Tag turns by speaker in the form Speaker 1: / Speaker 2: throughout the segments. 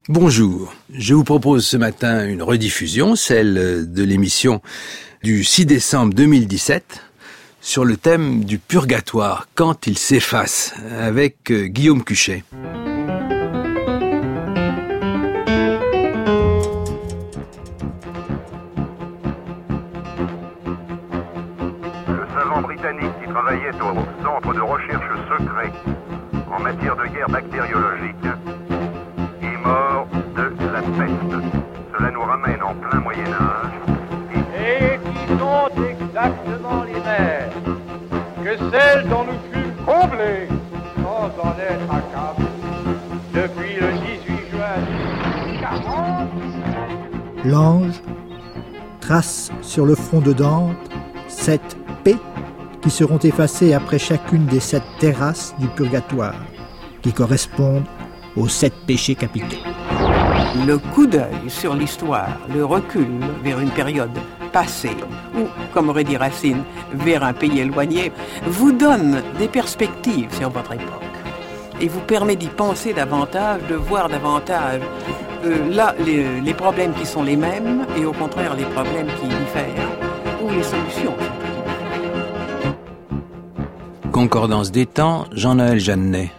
Speaker 1: Bonjour, je vous propose ce matin une rediffusion, celle de l'émission du 6 décembre 2017, sur le thème du purgatoire, quand il s'efface, avec Guillaume Cuchet.
Speaker 2: Le savant britannique qui travaillait au centre de recherche secret en matière de guerre bactériologique est mort de la peste. Cela nous ramène en plein Moyen-Âge.
Speaker 3: Et qui sont exactement les mêmes que celles dont nous fûmes comblés sans en être accablés depuis le 18 juin 1840.
Speaker 4: L'ange trace sur le front de Dante 7 P qui seront effacées après chacune des 7 terrasses du purgatoire, qui correspondent aux 7 péchés capitaux.
Speaker 5: Le coup d'œil sur l'histoire, le recul vers une période passée, ou, comme aurait dit Racine, vers un pays éloigné, vous donne des perspectives sur votre époque et vous permet d'y penser davantage, de voir davantage là les problèmes qui sont les mêmes et au contraire les problèmes qui diffèrent, ou les solutions.
Speaker 1: Concordance des temps, Jean-Noël Jeannet.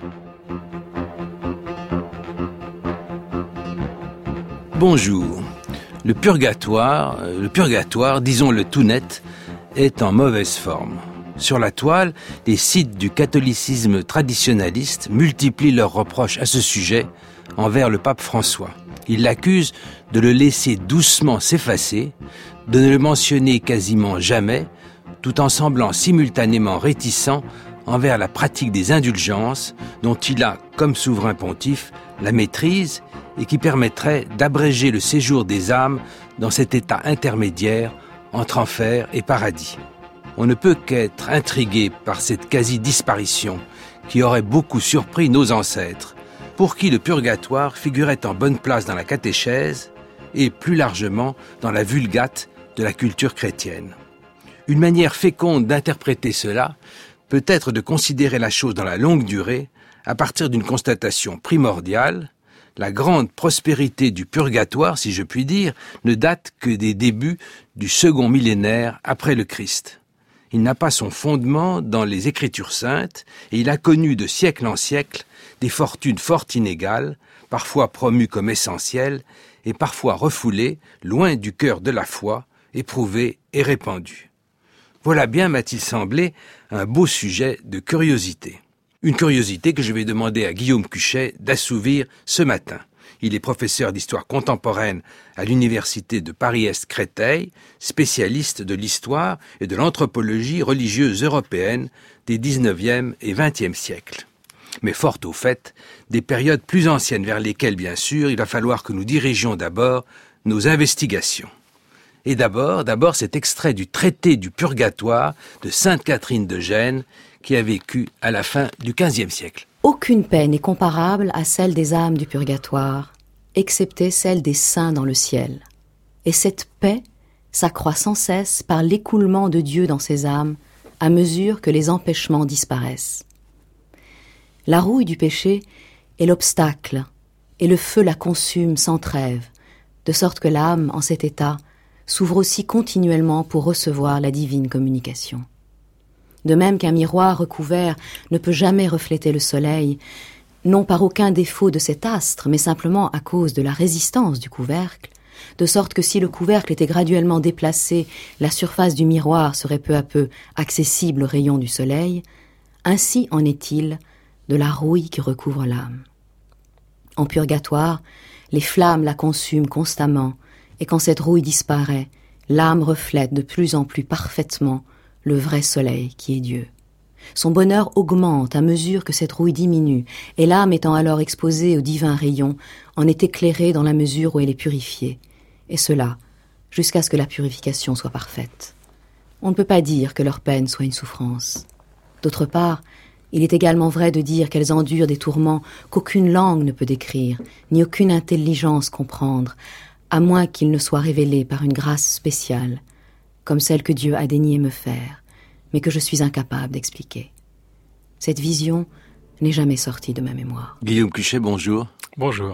Speaker 1: Bonjour. Le purgatoire, disons-le tout net, est en mauvaise forme. Sur la toile, les sites du catholicisme traditionnaliste multiplient leurs reproches à ce sujet envers le pape François. Ils l'accusent de le laisser doucement s'effacer, de ne le mentionner quasiment jamais, tout en semblant simultanément réticent envers la pratique des indulgences dont il a, comme souverain pontife, la maîtrise et qui permettrait d'abréger le séjour des âmes dans cet état intermédiaire entre enfer et paradis. On ne peut qu'être intrigué par cette quasi-disparition qui aurait beaucoup surpris nos ancêtres, pour qui le purgatoire figurait en bonne place dans la catéchèse et plus largement dans la vulgate de la culture chrétienne. Une manière féconde d'interpréter cela peut être de considérer la chose dans la longue durée à partir d'une constatation primordiale. La grande prospérité du purgatoire, si je puis dire, ne date que des débuts du second millénaire après le Christ. Il n'a pas son fondement dans les Écritures saintes et il a connu de siècle en siècle des fortunes fort inégales, parfois promues comme essentielles et parfois refoulées, loin du cœur de la foi, éprouvées et répandues. Voilà bien, m'a-t-il semblé, un beau sujet de curiosité. Une curiosité que je vais demander à Guillaume Cuchet d'assouvir ce matin. Il est professeur d'histoire contemporaine à l'université de Paris-Est Créteil, spécialiste de l'histoire et de l'anthropologie religieuse européenne des 19e et 20e siècles. Mais fort au fait des périodes plus anciennes vers lesquelles, bien sûr, il va falloir que nous dirigions d'abord nos investigations. Et d'abord cet extrait du traité du purgatoire de Sainte Catherine de Gênes, qui a vécu à la fin du XVe siècle.
Speaker 6: Aucune paix n'est comparable à celle des âmes du purgatoire, excepté celle des saints dans le ciel. Et cette paix s'accroît sans cesse par l'écoulement de Dieu dans ces âmes, à mesure que les empêchements disparaissent. La rouille du péché est l'obstacle, et le feu la consume sans trêve, de sorte que l'âme, en cet état, s'ouvre aussi continuellement pour recevoir la divine communication. De même qu'un miroir recouvert ne peut jamais refléter le soleil, non par aucun défaut de cet astre, mais simplement à cause de la résistance du couvercle, de sorte que si le couvercle était graduellement déplacé, la surface du miroir serait peu à peu accessible aux rayons du soleil, ainsi en est-il de la rouille qui recouvre l'âme. En purgatoire, les flammes la consument constamment, et quand cette rouille disparaît, l'âme reflète de plus en plus parfaitement le vrai soleil qui est Dieu. Son bonheur augmente à mesure que cette rouille diminue, et l'âme étant alors exposée aux divins rayons, en est éclairée dans la mesure où elle est purifiée, et cela jusqu'à ce que la purification soit parfaite. On ne peut pas dire que leur peine soit une souffrance. D'autre part, il est également vrai de dire qu'elles endurent des tourments qu'aucune langue ne peut décrire, ni aucune intelligence comprendre, à moins qu'ils ne soient révélés par une grâce spéciale, comme celle que Dieu a daigné me faire, mais que je suis incapable d'expliquer. Cette vision n'est jamais sortie de ma mémoire.
Speaker 1: Guillaume Cuchet, bonjour.
Speaker 7: Bonjour.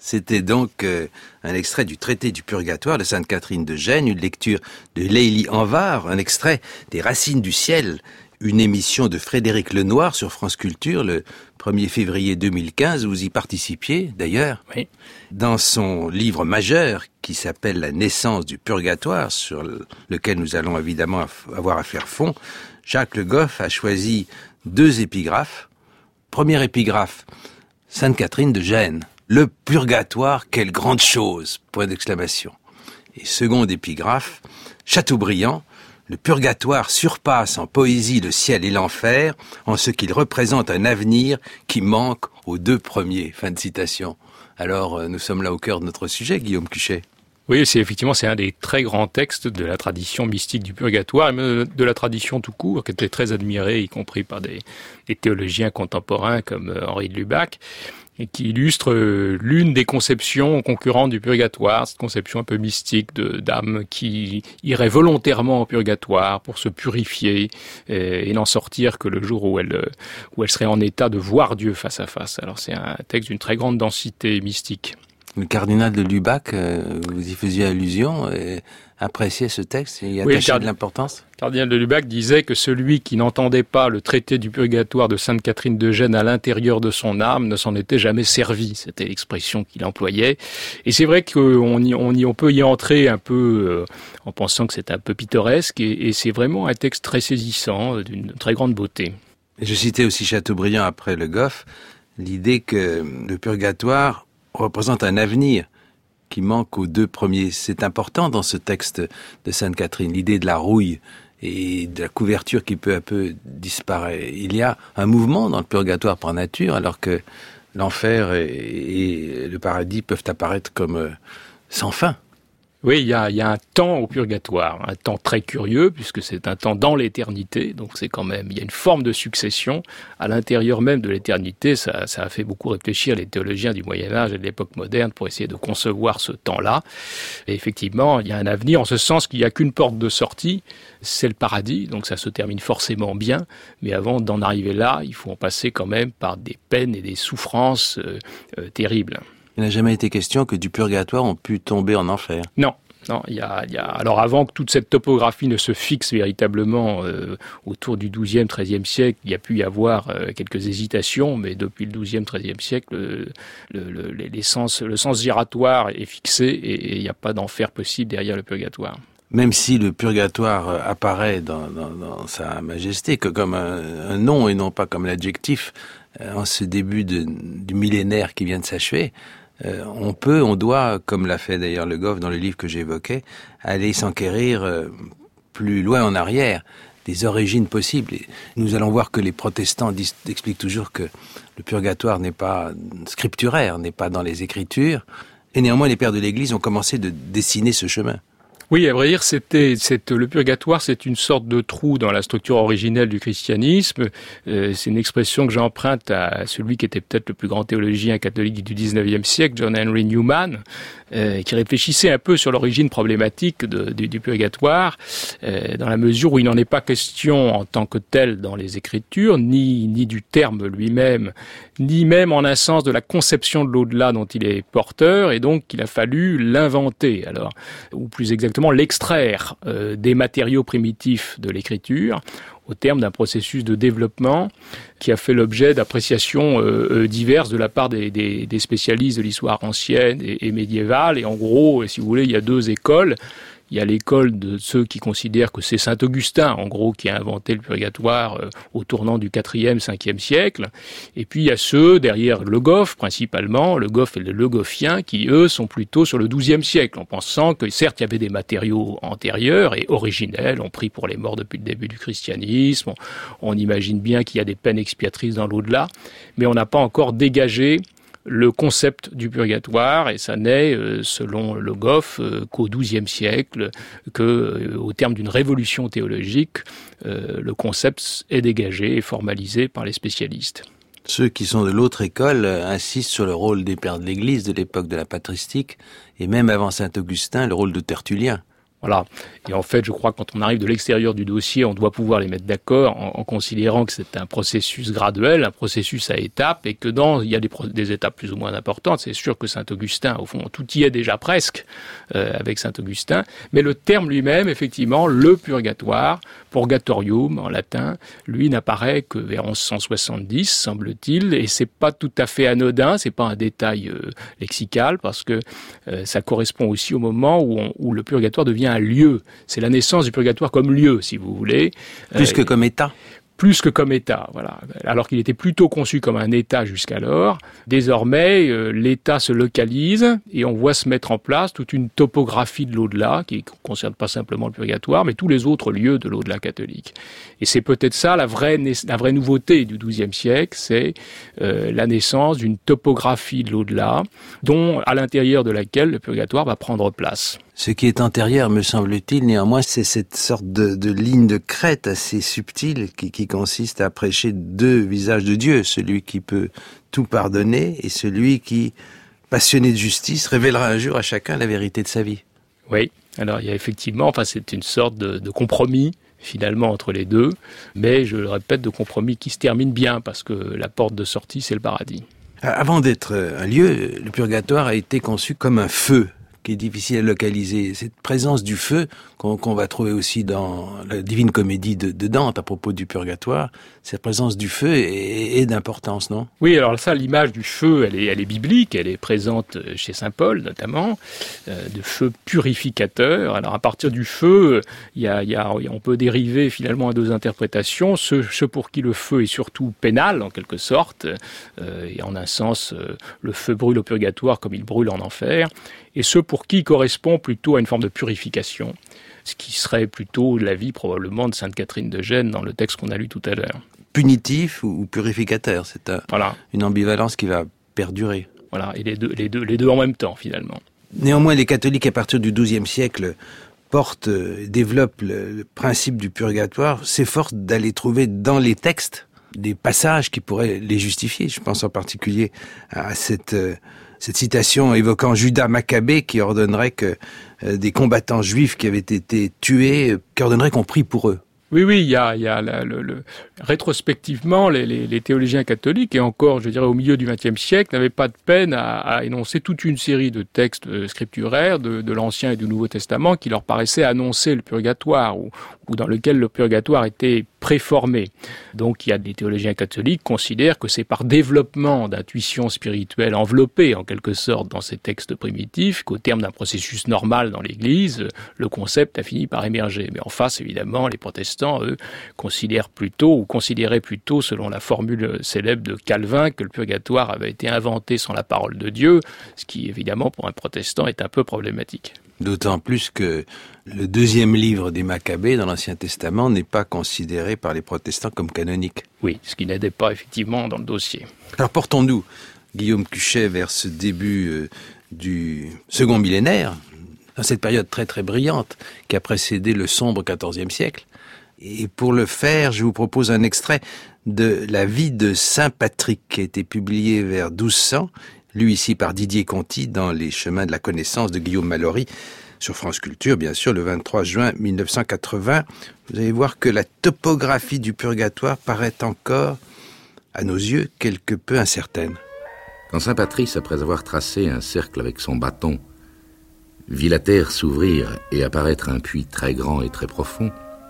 Speaker 1: C'était donc un extrait du traité du purgatoire de Sainte Catherine de Gênes, une lecture de Lélie Anvar, un extrait des Racines du ciel, une émission de Frédéric Lenoir sur France Culture le 1er février 2015, vous y participiez d'ailleurs.
Speaker 7: Oui.
Speaker 1: Dans son livre majeur qui s'appelle La naissance du purgatoire, sur lequel nous allons évidemment avoir à faire fond, Jacques Le Goff a choisi 2 épigraphes. Première épigraphe, Sainte Catherine de Gênes. Le purgatoire, quelle grande chose! Point d'exclamation. Et seconde épigraphe, Chateaubriand. Le purgatoire surpasse en poésie le ciel et l'enfer, en ce qu'il représente un avenir qui manque aux 2 premiers. Fin de citation. Alors, nous sommes là au cœur de notre sujet, Guillaume Cuchet.
Speaker 7: Oui, c'est un des très grands textes de la tradition mystique du purgatoire, et même de la tradition tout court, qui était très admirée, y compris par des théologiens contemporains comme Henri de Lubac, et qui illustre l'une des conceptions concurrentes du purgatoire, cette conception un peu mystique d'âme qui irait volontairement au purgatoire pour se purifier et n'en sortir que le jour où elle serait en état de voir Dieu face à face. Alors c'est un texte d'une très grande densité mystique.
Speaker 1: Le cardinal de Lubac, vous y faisiez allusion, appréciait ce texte et attachait de l'importance.
Speaker 7: Le cardinal de Lubac disait que celui qui n'entendait pas le traité du purgatoire de Sainte Catherine de Gênes à l'intérieur de son âme ne s'en était jamais servi. C'était l'expression qu'il employait. Et c'est vrai qu'on peut y entrer un peu en pensant que c'est un peu pittoresque, et c'est vraiment un texte très saisissant, d'une très grande beauté.
Speaker 1: Et je citais aussi Chateaubriand après Le Goff, l'idée que le purgatoire représente un avenir qui manque aux 2 premiers. C'est important dans ce texte de Sainte Catherine, l'idée de la rouille et de la couverture qui peu à peu disparaît. Il y a un mouvement dans le purgatoire par nature, alors que l'enfer et le paradis peuvent apparaître comme sans fin.
Speaker 7: Oui, il y a un temps au purgatoire, un temps très curieux, puisque c'est un temps dans l'éternité, donc c'est quand même, il y a une forme de succession à l'intérieur même de l'éternité. Ça a fait beaucoup réfléchir les théologiens du Moyen-Âge et de l'époque moderne pour essayer de concevoir ce temps-là. Et effectivement, il y a un avenir en ce sens qu'il n'y a qu'une porte de sortie, c'est le paradis, donc ça se termine forcément bien, mais avant d'en arriver là, il faut en passer quand même par des peines et des souffrances terribles.
Speaker 1: Il n'a jamais été question que du purgatoire on pu tomber en enfer.
Speaker 7: Non, il y a alors avant que toute cette topographie ne se fixe véritablement autour du XIIe, XIIIe siècle, il y a pu y avoir quelques hésitations, mais depuis le XIIe, XIIIe siècle, le sens giratoire est fixé et il n'y a pas d'enfer possible derrière le purgatoire.
Speaker 1: Même si le purgatoire apparaît dans sa majesté que comme un nom et non pas comme l'adjectif en ce début du millénaire qui vient de s'achever, on doit, comme l'a fait d'ailleurs Le Goff dans le livre que j'évoquais, aller s'enquérir plus loin en arrière des origines possibles. Et nous allons voir que les protestants expliquent toujours que le purgatoire n'est pas scripturaire, n'est pas dans les Écritures, et néanmoins les pères de l'Église ont commencé de dessiner ce chemin.
Speaker 7: Oui, à vrai dire, le purgatoire, c'est une sorte de trou dans la structure originelle du christianisme. C'est une expression que j'emprunte à celui qui était peut-être le plus grand théologien catholique du XIXe siècle, John Henry Newman, qui réfléchissait un peu sur l'origine problématique du purgatoire, dans la mesure où il n'en est pas question en tant que tel dans les Écritures, ni du terme lui-même, ni même en un sens de la conception de l'au-delà dont il est porteur, et donc il a fallu l'inventer, alors, ou plus exactement l'extraire des matériaux primitifs de l'écriture au terme d'un processus de développement qui a fait l'objet d'appréciations diverses de la part des spécialistes de l'histoire ancienne et médiévale. Et en gros, si vous voulez, il y a 2 écoles. Il y a l'école de ceux qui considèrent que c'est saint Augustin, en gros, qui a inventé le purgatoire au tournant du 4e, 5e siècle. Et puis il y a ceux derrière Le Goff, principalement, Le Goff et les Le Goffiens, qui eux sont plutôt sur le 12e siècle, en pensant que certes il y avait des matériaux antérieurs et originels, on prie pour les morts depuis le début du christianisme, on imagine bien qu'il y a des peines expiatrices dans l'au-delà, mais on n'a pas encore dégagé le concept du purgatoire, et ça n'est, selon Le Goff, qu'au XIIe siècle, au terme d'une révolution théologique, le concept est dégagé et formalisé par les spécialistes.
Speaker 1: Ceux qui sont de l'autre école insistent sur le rôle des pères de l'Église de l'époque de la patristique, et même avant Saint-Augustin, le rôle de Tertullien.
Speaker 7: Voilà. Et en fait, je crois que quand on arrive de l'extérieur du dossier, on doit pouvoir les mettre d'accord en considérant que c'est un processus graduel, un processus à étapes, et que il y a des étapes plus ou moins importantes. C'est sûr que Saint-Augustin, au fond, tout y est déjà presque avec Saint-Augustin. Mais le terme lui-même, effectivement, le purgatoire, purgatorium en latin, lui n'apparaît que vers 1170, semble-t-il, et c'est pas tout à fait anodin, c'est pas un détail lexical, parce que ça correspond aussi au moment où le purgatoire devient un lieu. C'est la naissance du purgatoire comme lieu, si vous voulez.
Speaker 1: Plus que comme état.
Speaker 7: Plus que comme État, voilà. Alors qu'il était plutôt conçu comme un État jusqu'alors, désormais, l'État se localise et on voit se mettre en place toute une topographie de l'au-delà qui ne concerne pas simplement le purgatoire, mais tous les autres lieux de l'au-delà catholique. Et c'est peut-être ça la vraie nouveauté du XIIe siècle, c'est la naissance d'une topographie de l'au-delà, à l'intérieur de laquelle le purgatoire va prendre place.
Speaker 1: Ce qui est antérieur, me semble-t-il, néanmoins, c'est cette sorte de ligne de crête assez subtile qui consiste à prêcher deux visages de Dieu, celui qui peut tout pardonner et celui qui, passionné de justice, révélera un jour à chacun la vérité de sa vie.
Speaker 7: Oui, alors il y a effectivement, c'est une sorte de compromis finalement entre les deux, mais je le répète, de compromis qui se termine bien parce que la porte de sortie, c'est le paradis.
Speaker 1: Avant d'être un lieu, le purgatoire a été conçu comme un feu qui est difficile à localiser. Cette présence du feu, qu'on va trouver aussi dans la Divine Comédie de Dante à propos du purgatoire, cette présence du feu est d'importance, non? Oui, alors ça, l'image du feu, elle est biblique, elle est présente chez saint Paul notamment, de feu purificateur. Alors à partir du feu, on peut dériver finalement à deux interprétations, ceux pour qui le feu est surtout pénal en quelque sorte, et en un sens, le feu brûle au purgatoire comme il brûle en enfer, et ceux pour qui correspond plutôt à une forme de purification, ce qui serait plutôt la vie probablement de Sainte Catherine de Gênes dans le texte qu'on a lu tout à l'heure. Punitif ou purificateur, c'est une ambivalence qui va perdurer. Voilà, et les deux en même temps finalement. Néanmoins, les catholiques à partir du XIIe siècle développent le principe du purgatoire, s'efforcent d'aller trouver dans les textes des passages qui pourraient les justifier. Je pense en particulier à cette citation évoquant Judas Maccabée qui ordonnerait que des combattants juifs qui avaient été tués, qui ordonnerait qu'on prie pour eux. Oui, il y a rétrospectivement, les théologiens catholiques, et encore, je dirais, au milieu du XXe siècle, n'avaient pas de peine à énoncer toute une série de textes scripturaires de l'Ancien et du Nouveau Testament qui leur paraissaient annoncer le purgatoire, ou dans lequel le purgatoire était préformé. Donc il y a des théologiens catholiques qui considèrent que c'est par développement d'intuition spirituelle enveloppée, en quelque sorte, dans ces textes primitifs, qu'au terme d'un processus normal dans l'Église, le concept a fini par émerger. Mais en face, évidemment, les protestants, eux, considéraient plutôt, selon la formule célèbre de Calvin, que le purgatoire avait été inventé sans la parole de Dieu, ce qui, évidemment, pour un protestant, est un peu problématique. D'autant plus que le deuxième livre des Maccabées dans l'Ancien Testament n'est pas considéré par les protestants comme canonique. Oui, ce qui n'aidait pas, effectivement, dans le dossier. Alors portons-nous, Guillaume Cuchet, vers ce début du second millénaire, dans cette période très très brillante qui a précédé le sombre XIVe siècle. Et pour le faire, je vous propose un extrait de la vie de Saint Patrick qui a été publié vers 1200, lu ici par Didier Conti dans Les Chemins de la Connaissance de Guillaume Mallory, sur France Culture, bien sûr, le 23 juin 1980. Vous allez voir que la topographie du purgatoire paraît encore, à nos yeux, quelque peu incertaine.
Speaker 8: Quand saint Patrice, après avoir tracé un cercle avec son bâton, vit la terre s'ouvrir et apparaître un puits très grand et très profond,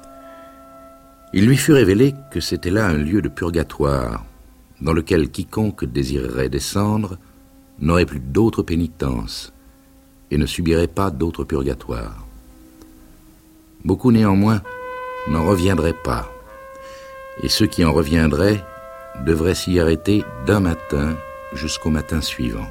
Speaker 8: il lui fut révélé que c'était là un lieu de purgatoire, dans lequel quiconque désirerait descendre n'aurait plus d'autre pénitence et ne subirait pas d'autre purgatoire. Beaucoup néanmoins n'en reviendraient pas, et ceux qui en reviendraient devraient s'y arrêter d'un matin jusqu'au matin suivant.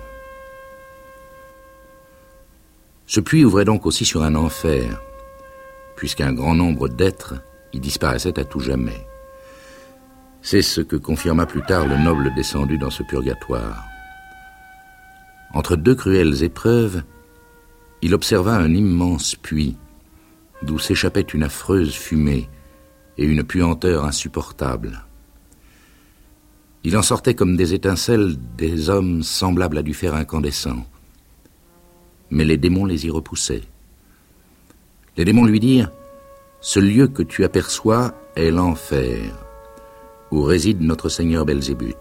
Speaker 8: Ce puits ouvrait donc aussi sur un enfer, puisqu'un grand nombre d'êtres y disparaissaient à tout jamais. C'est ce que confirma plus tard le noble descendu dans ce purgatoire. Entre deux cruelles épreuves, il observa un immense puits, d'où s'échappait une affreuse fumée et une puanteur insupportable. Il en sortait comme des étincelles des hommes semblables à du fer incandescent. Mais les démons les y repoussaient. Les démons lui dirent « Ce lieu que tu aperçois est l'enfer, où réside notre Seigneur Belzébuth.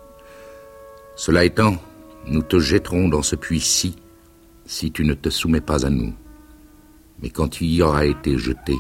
Speaker 8: Cela étant, nous te jetterons dans ce puits-ci si tu ne te soumets pas à nous. Mais quand tu y auras été jeté,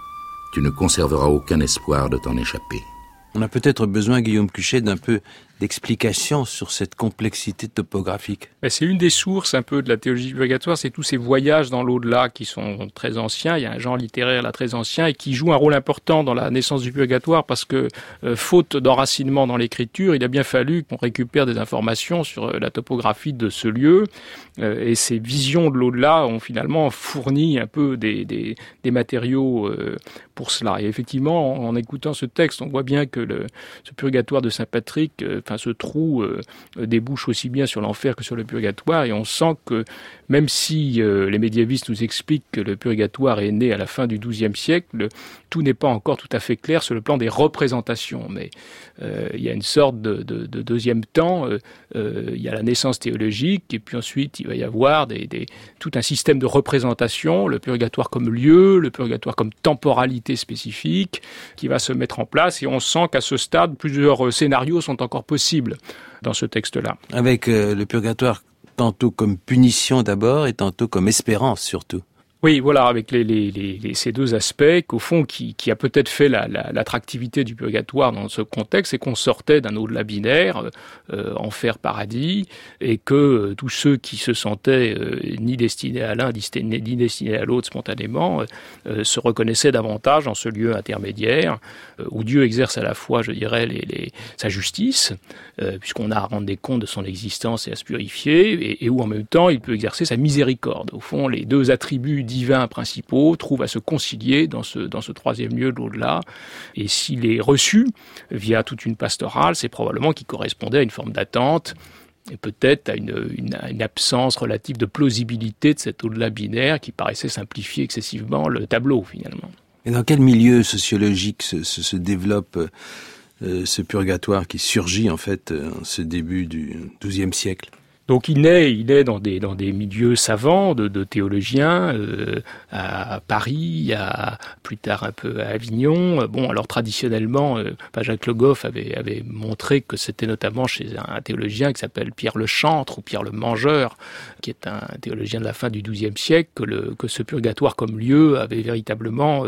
Speaker 8: tu ne conserveras aucun espoir de t'en échapper. »
Speaker 1: On a peut-être besoin, Guillaume Cuchet, d'un peu d'explication sur cette complexité topographique.
Speaker 7: C'est une des sources un peu de la théologie du purgatoire, c'est tous ces voyages dans l'au-delà qui sont très anciens. Il y a un genre littéraire là très ancien et qui joue un rôle important dans la naissance du purgatoire parce que, faute d'enracinement dans l'écriture, il a bien fallu qu'on récupère des informations sur la topographie de ce lieu. Et ces visions de l'au-delà ont finalement fourni un peu des matériaux pour cela. Et effectivement, en écoutant ce texte, on voit bien que ce purgatoire de Saint-Patrick, ce trou débouche aussi bien sur l'enfer que sur le purgatoire, et on sent que même si les médiévistes nous expliquent que le purgatoire est né à la fin du XIIe siècle, tout n'est pas encore tout à fait clair sur le plan des représentations. Mais il y a une sorte de deuxième temps, il y a la naissance théologique, et puis ensuite il va y avoir tout un système de représentation, le purgatoire comme lieu, le purgatoire comme temporalité spécifique, qui va se mettre en place, et on sent qu'à ce stade, plusieurs scénarios sont encore possibles dans ce texte-là.
Speaker 1: Avec le purgatoire tantôt comme punition d'abord et tantôt comme espérance surtout.
Speaker 7: Oui, voilà, avec ces deux aspects qu'au fond, qui a peut-être fait l'attractivité du purgatoire dans ce contexte, c'est qu'on sortait d'un au-delà binaire, enfer, paradis, et que tous ceux qui se sentaient ni destinés à l'un, ni destinés à l'autre spontanément, se reconnaissaient davantage dans ce lieu intermédiaire, où Dieu exerce à la fois, je dirais, sa justice, puisqu'on a à rendre des comptes de son existence et à se purifier, et où en même temps il peut exercer sa miséricorde. Au fond, les deux attributs divins principaux trouvent à se concilier dans ce troisième lieu de l'au-delà. Et s'il est reçu via toute une pastorale, c'est probablement qu'il correspondait à une forme d'attente et peut-être à une absence relative de plausibilité de cet au-delà binaire qui paraissait simplifier excessivement le tableau finalement.
Speaker 1: Et dans quel milieu sociologique se développe ce purgatoire qui surgit en fait en ce début du XIIe siècle ?
Speaker 7: Donc il naît dans des milieux savants de théologiens à Paris, plus tard un peu à Avignon. Bon, alors traditionnellement, Jacques Le Goff avait montré que c'était notamment chez un théologien qui s'appelle Pierre le Chantre ou Pierre le Mangeur, qui est un théologien de la fin du XIIe siècle, que ce purgatoire comme lieu avait véritablement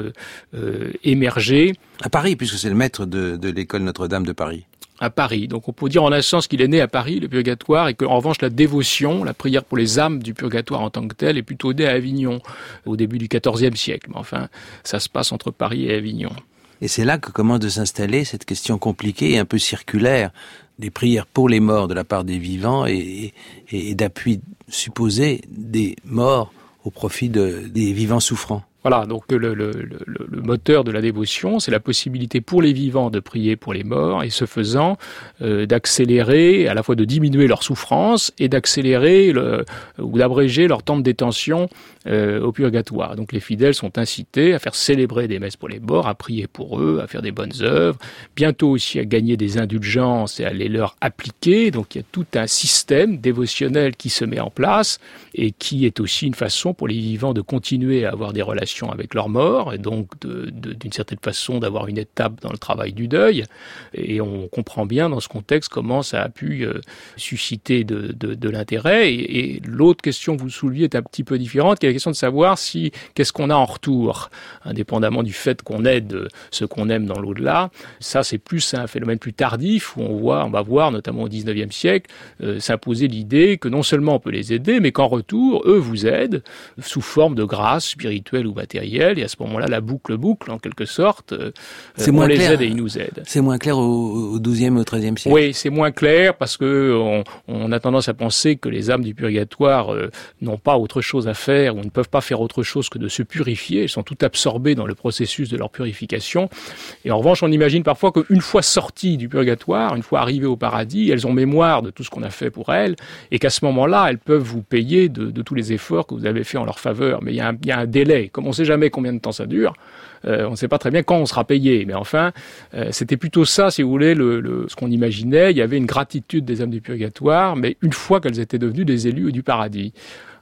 Speaker 7: émergé.
Speaker 1: À Paris, puisque c'est le maître de l'école Notre-Dame de Paris.
Speaker 7: À Paris. Donc on peut dire en un sens qu'il est né à Paris, le purgatoire, et qu'en revanche la dévotion, la prière pour les âmes du purgatoire en tant que telle est plutôt née à Avignon, au début du XIVe siècle. Mais enfin, ça se passe entre Paris et Avignon.
Speaker 1: Et c'est là que commence de s'installer cette question compliquée et un peu circulaire des prières pour les morts de la part des vivants et d'appui supposé des morts au profit des vivants souffrants.
Speaker 7: Voilà, donc le moteur de la dévotion, c'est la possibilité pour les vivants de prier pour les morts, et ce faisant, d'accélérer, à la fois de diminuer leur souffrance et d'accélérer ou d'abréger leur temps de détention au purgatoire. Donc les fidèles sont incités à faire célébrer des messes pour les morts, à prier pour eux, à faire des bonnes œuvres, bientôt aussi à gagner des indulgences et à les leur appliquer. Donc il y a tout un système dévotionnel qui se met en place et qui est aussi une façon pour les vivants de continuer à avoir des relations avec leurs morts, et donc d'une certaine façon d'avoir une étape dans le travail du deuil. Et on comprend bien dans ce contexte comment ça a pu susciter de l'intérêt. Et l'autre question que vous souleviez est un petit peu différente, qui est la question de savoir qu'est-ce qu'on a en retour, indépendamment du fait qu'on aide ce qu'on aime dans l'au-delà. Ça, c'est plus un phénomène plus tardif, où on va voir, notamment au XIXe siècle, s'imposer l'idée que non seulement on peut les aider, mais qu'en retour, eux vous aident sous forme de grâce spirituelle ou matérielle, et à ce moment-là, la boucle en quelque sorte, on les aide et ils nous aident.
Speaker 1: C'est moins clair au XIIe et au XIIIe siècle.
Speaker 7: Oui, c'est moins clair parce que on a tendance à penser que les âmes du purgatoire n'ont pas autre chose à faire ou ne peuvent pas faire autre chose que de se purifier. Elles sont toutes absorbées dans le processus de leur purification. Et en revanche, on imagine parfois qu'une fois sorties du purgatoire, une fois arrivées au paradis, elles ont mémoire de tout ce qu'on a fait pour elles, et qu'à ce moment-là, elles peuvent vous payer de tous les efforts que vous avez fait en leur faveur. Mais il y a un délai. Comme on ne sait jamais combien de temps ça dure, on ne sait pas très bien quand on sera payé. Mais enfin, c'était plutôt ça, si vous voulez, ce qu'on imaginait. Il y avait une gratitude des âmes du purgatoire, mais une fois qu'elles étaient devenues des élus du paradis.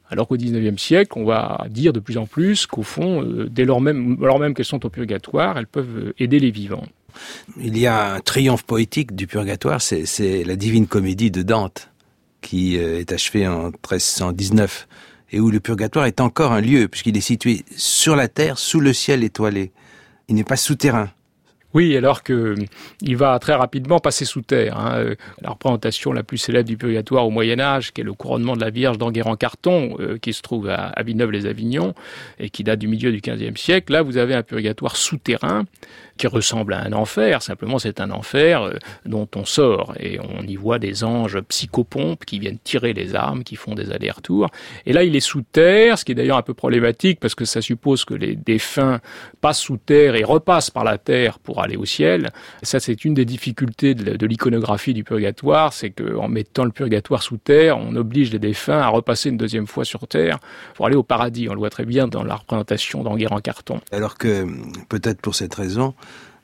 Speaker 7: Alors qu'au XIXe siècle, on va dire de plus en plus qu'au fond, alors même qu'elles sont au purgatoire, elles peuvent aider les vivants.
Speaker 1: Il y a un triomphe poétique du purgatoire, c'est la Divine Comédie de Dante, qui est achevée en 1319, et où le purgatoire est encore un lieu, puisqu'il est situé sur la terre, sous le ciel étoilé. Il n'est pas souterrain.
Speaker 7: Oui, alors que il va très rapidement passer sous terre. La représentation la plus célèbre du purgatoire au Moyen-Âge, qui est le couronnement de la Vierge d'Enguerrand-Carton, qui se trouve à Villeneuve-les-Avignon, et qui date du milieu du XVe siècle. Là, vous avez un purgatoire souterrain, qui ressemble à un enfer. Simplement, c'est un enfer dont on sort, et on y voit des anges psychopompes qui viennent tirer les âmes, qui font des allers-retours. Et là, il est sous terre, ce qui est d'ailleurs un peu problématique, parce que ça suppose que les défunts passent sous terre et repassent par la terre pour aller au ciel. Ça, c'est une des difficultés de l'iconographie du purgatoire, c'est qu'en mettant le purgatoire sous terre, on oblige les défunts à repasser une deuxième fois sur terre pour aller au paradis. On le voit très bien dans la représentation d'Enguerrand-Carton.
Speaker 1: Alors que, peut-être pour cette raison,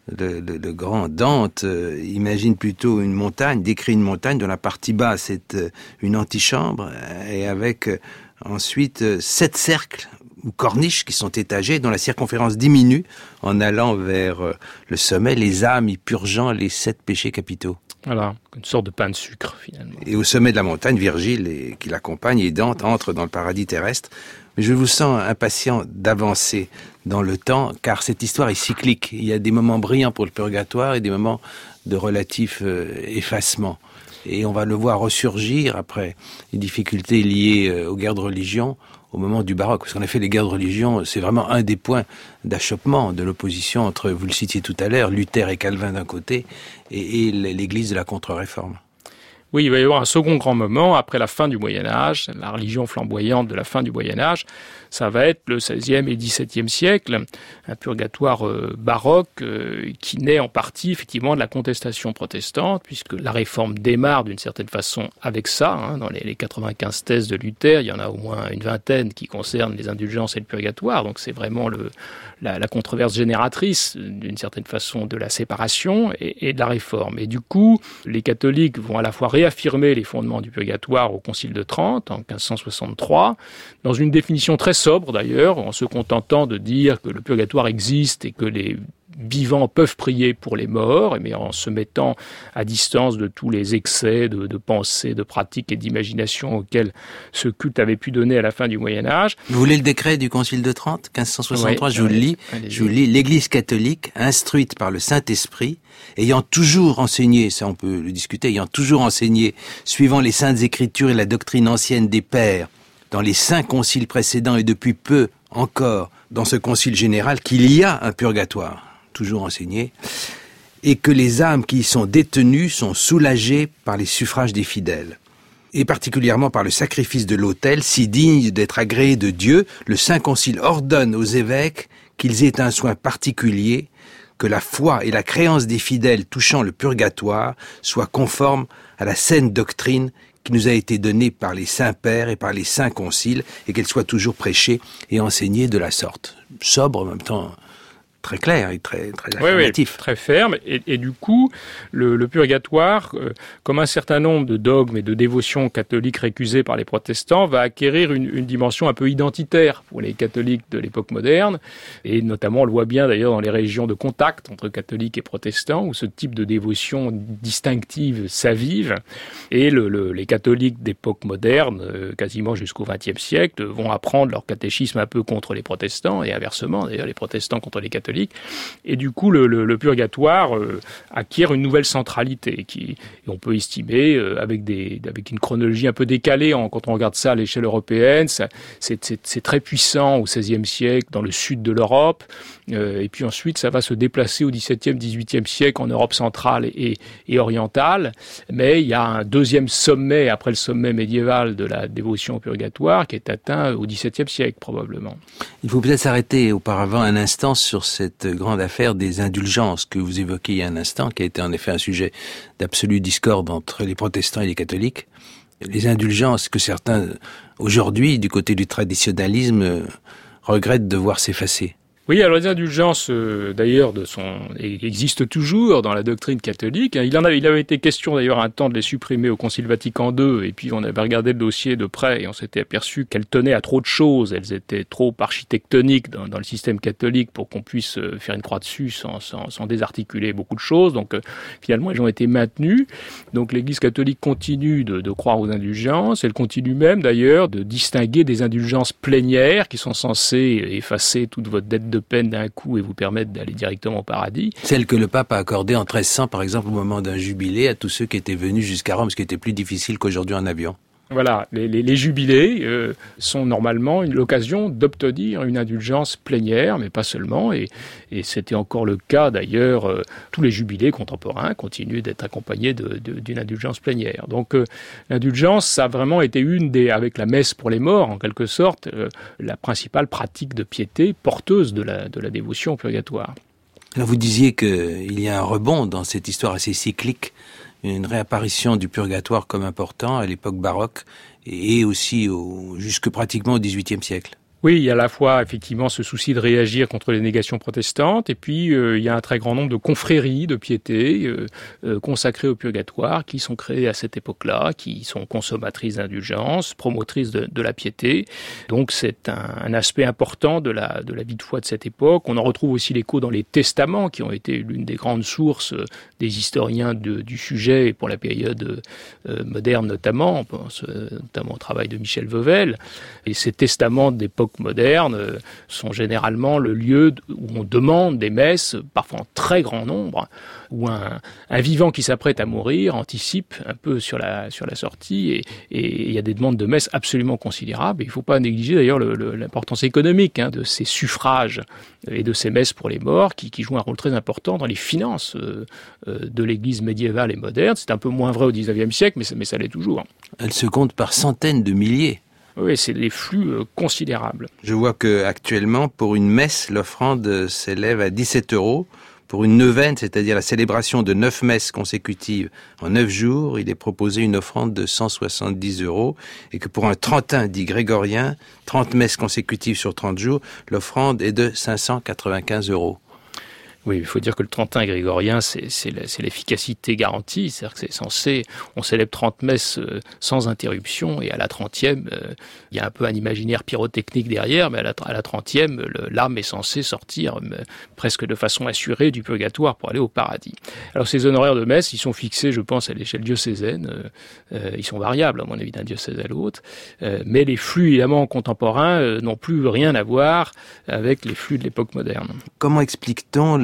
Speaker 1: le grand Dante imagine plutôt une montagne, décrit une montagne dont la partie basse est une antichambre, et avec ensuite 7 cercles ou corniches qui sont étagées, dont la circonférence diminue en allant vers le sommet, les âmes y purgeant les 7 péchés capitaux.
Speaker 7: Voilà, une sorte de pain de sucre finalement.
Speaker 1: Et au sommet de la montagne, Virgile qui l'accompagne et Dante entre dans le paradis terrestre. Mais je vous sens impatient d'avancer dans le temps, car cette histoire est cyclique. Il y a des moments brillants pour le purgatoire et des moments de relatif effacement. Et on va le voir ressurgir après les difficultés liées aux guerres de religion au moment du baroque. Parce qu'en effet, les guerres de religion, c'est vraiment un des points d'achoppement de l'opposition entre, vous le citiez tout à l'heure, Luther et Calvin d'un côté et l'Église de la Contre-Réforme.
Speaker 7: Oui, il va y avoir un second grand moment après la fin du Moyen-Âge, la religion flamboyante de la fin du Moyen-Âge. Ça va être le XVIe et XVIIe siècle, un purgatoire baroque qui naît en partie effectivement de la contestation protestante, puisque la réforme démarre d'une certaine façon avec ça. Dans les 95 thèses de Luther, il y en a au moins une vingtaine qui concernent les indulgences et le purgatoire. Donc c'est vraiment la controverse génératrice d'une certaine façon de la séparation et de la réforme. Et du coup, les catholiques vont à la fois réaffirmer les fondements du purgatoire au Concile de Trente en 1563, dans une définition très sobre d'ailleurs, en se contentant de dire que le purgatoire existe et que les vivants peuvent prier pour les morts, mais en se mettant à distance de tous les excès de pensée, de pratique et d'imagination auxquels ce culte avait pu donner à la fin du Moyen-Âge.
Speaker 1: Vous voulez le décret du Concile de Trente, 1563, oui, je vous le lis. Je vous lis. L'Église catholique, instruite par le Saint-Esprit, ayant toujours enseigné, ça on peut le discuter, ayant toujours enseigné, suivant les saintes écritures et la doctrine ancienne des pères, dans les 5 conciles précédents et depuis peu encore dans ce concile général, qu'il y a un purgatoire, toujours enseigné, et que les âmes qui y sont détenues sont soulagées par les suffrages des fidèles, et particulièrement par le sacrifice de l'autel, si digne d'être agréé de Dieu. Le Saint Concile ordonne aux évêques qu'ils aient un soin particulier, que la foi et la créance des fidèles touchant le purgatoire soient conformes à la saine doctrine qui nous a été donnée par les saints pères et par les saints conciles, et qu'elle soit toujours prêchée et enseignée de la sorte. Sobre, en même temps très clair et très affirmatif.
Speaker 7: Oui, très ferme. Et du coup, le purgatoire, comme un certain nombre de dogmes et de dévotions catholiques récusées par les protestants, va acquérir une dimension un peu identitaire pour les catholiques de l'époque moderne. Et notamment, on le voit bien d'ailleurs dans les régions de contact entre catholiques et protestants, où ce type de dévotion distinctive s'avive. Et les catholiques d'époque moderne, quasiment jusqu'au XXe siècle, vont apprendre leur catéchisme un peu contre les protestants, et inversement, d'ailleurs, les protestants contre les catholiques. Et du coup, le purgatoire acquiert une nouvelle centralité et on peut estimer, avec une chronologie un peu décalée, quand on regarde ça à l'échelle européenne, c'est très puissant au XVIe siècle dans le sud de l'Europe, et puis ensuite ça va se déplacer au XVIIe, XVIIIe siècle en Europe centrale et orientale, mais il y a un deuxième sommet après le sommet médiéval de la dévotion au purgatoire qui est atteint au XVIIe siècle probablement.
Speaker 1: Il faut peut-être s'arrêter auparavant un instant sur cette grande affaire des indulgences que vous évoquiez il y a un instant, qui a été en effet un sujet d'absolue discorde entre les protestants et les catholiques. Les indulgences que certains, aujourd'hui, du côté du traditionnalisme, regrettent de voir s'effacer.
Speaker 7: Oui, alors les indulgences, d'ailleurs, existent toujours dans la doctrine catholique. Il avait été question d'ailleurs un temps de les supprimer au Concile Vatican II, et puis on avait regardé le dossier de près et on s'était aperçu qu'elles tenaient à trop de choses. Elles étaient trop architectoniques dans le système catholique pour qu'on puisse faire une croix dessus sans désarticuler beaucoup de choses. Donc finalement, elles ont été maintenues. Donc l'Église catholique continue de croire aux indulgences. Elle continue même d'ailleurs de distinguer des indulgences plénières qui sont censées effacer toute votre dette de peine d'un coup et vous permettre d'aller directement au paradis.
Speaker 1: Celle que le pape a accordée en 1300, par exemple, au moment d'un jubilé, à tous ceux qui étaient venus jusqu'à Rome, ce qui était plus difficile qu'aujourd'hui en avion.
Speaker 7: Voilà, les jubilés sont normalement l'occasion d'obtenir une indulgence plénière, mais pas seulement, et c'était encore le cas d'ailleurs, tous les jubilés contemporains continuent d'être accompagnés d'une indulgence plénière. Donc l'indulgence, ça a vraiment été avec la messe pour les morts, en quelque sorte, la principale pratique de piété porteuse de la dévotion au purgatoire.
Speaker 1: Alors vous disiez qu'il y a un rebond dans cette histoire assez cyclique, une réapparition du purgatoire comme important à l'époque baroque et aussi jusque pratiquement au XVIIIe siècle.
Speaker 7: Oui, il y a à la fois effectivement ce souci de réagir contre les négations protestantes, et puis il y a un très grand nombre de confréries de piété consacrées au purgatoire qui sont créées à cette époque-là, qui sont consommatrices d'indulgence, promotrices de la piété. Donc c'est un aspect important de la vie de foi de cette époque. On en retrouve aussi l'écho dans les testaments, qui ont été l'une des grandes sources des historiens du sujet et pour la période moderne notamment. On pense notamment au travail de Michel Veuvel. Et ces testaments d'époque moderne sont généralement le lieu où on demande des messes, parfois en très grand nombre, où un vivant qui s'apprête à mourir anticipe un peu sur la sortie, et il y a des demandes de messes absolument considérables. Il ne faut pas négliger d'ailleurs l'importance économique de ces suffrages et de ces messes pour les morts qui jouent un rôle très important dans les finances de l'Église médiévale et moderne. C'est un peu moins vrai au XIXe siècle, mais ça l'est toujours.
Speaker 1: Elles se comptent par centaines de milliers.
Speaker 7: Oui, c'est des flux considérables.
Speaker 1: Je vois qu'actuellement, pour une messe, l'offrande s'élève à 17 €. Pour une neuvaine, c'est-à-dire la célébration de 9 messes consécutives en 9 jours, il est proposé une offrande de 170 €. Et que pour un trentin dit grégorien, 30 messes consécutives sur 30 jours, l'offrande est de 595 €.
Speaker 7: Oui, il faut dire que le trentin grégorien, c'est l'efficacité garantie. C'est-à-dire que c'est censé, on célèbre 30 messes sans interruption, et à la 30e, il y a un peu un imaginaire pyrotechnique derrière, mais à la 30e, l'âme est censée sortir presque de façon assurée du purgatoire pour aller au paradis. Alors ces honoraires de messe, ils sont fixés, je pense, à l'échelle diocésaine. Ils sont variables, à mon avis, d'un diocèse à l'autre. Mais les flux, évidemment, contemporains n'ont plus rien à voir avec les flux de l'époque moderne.
Speaker 1: Comment explique-t-on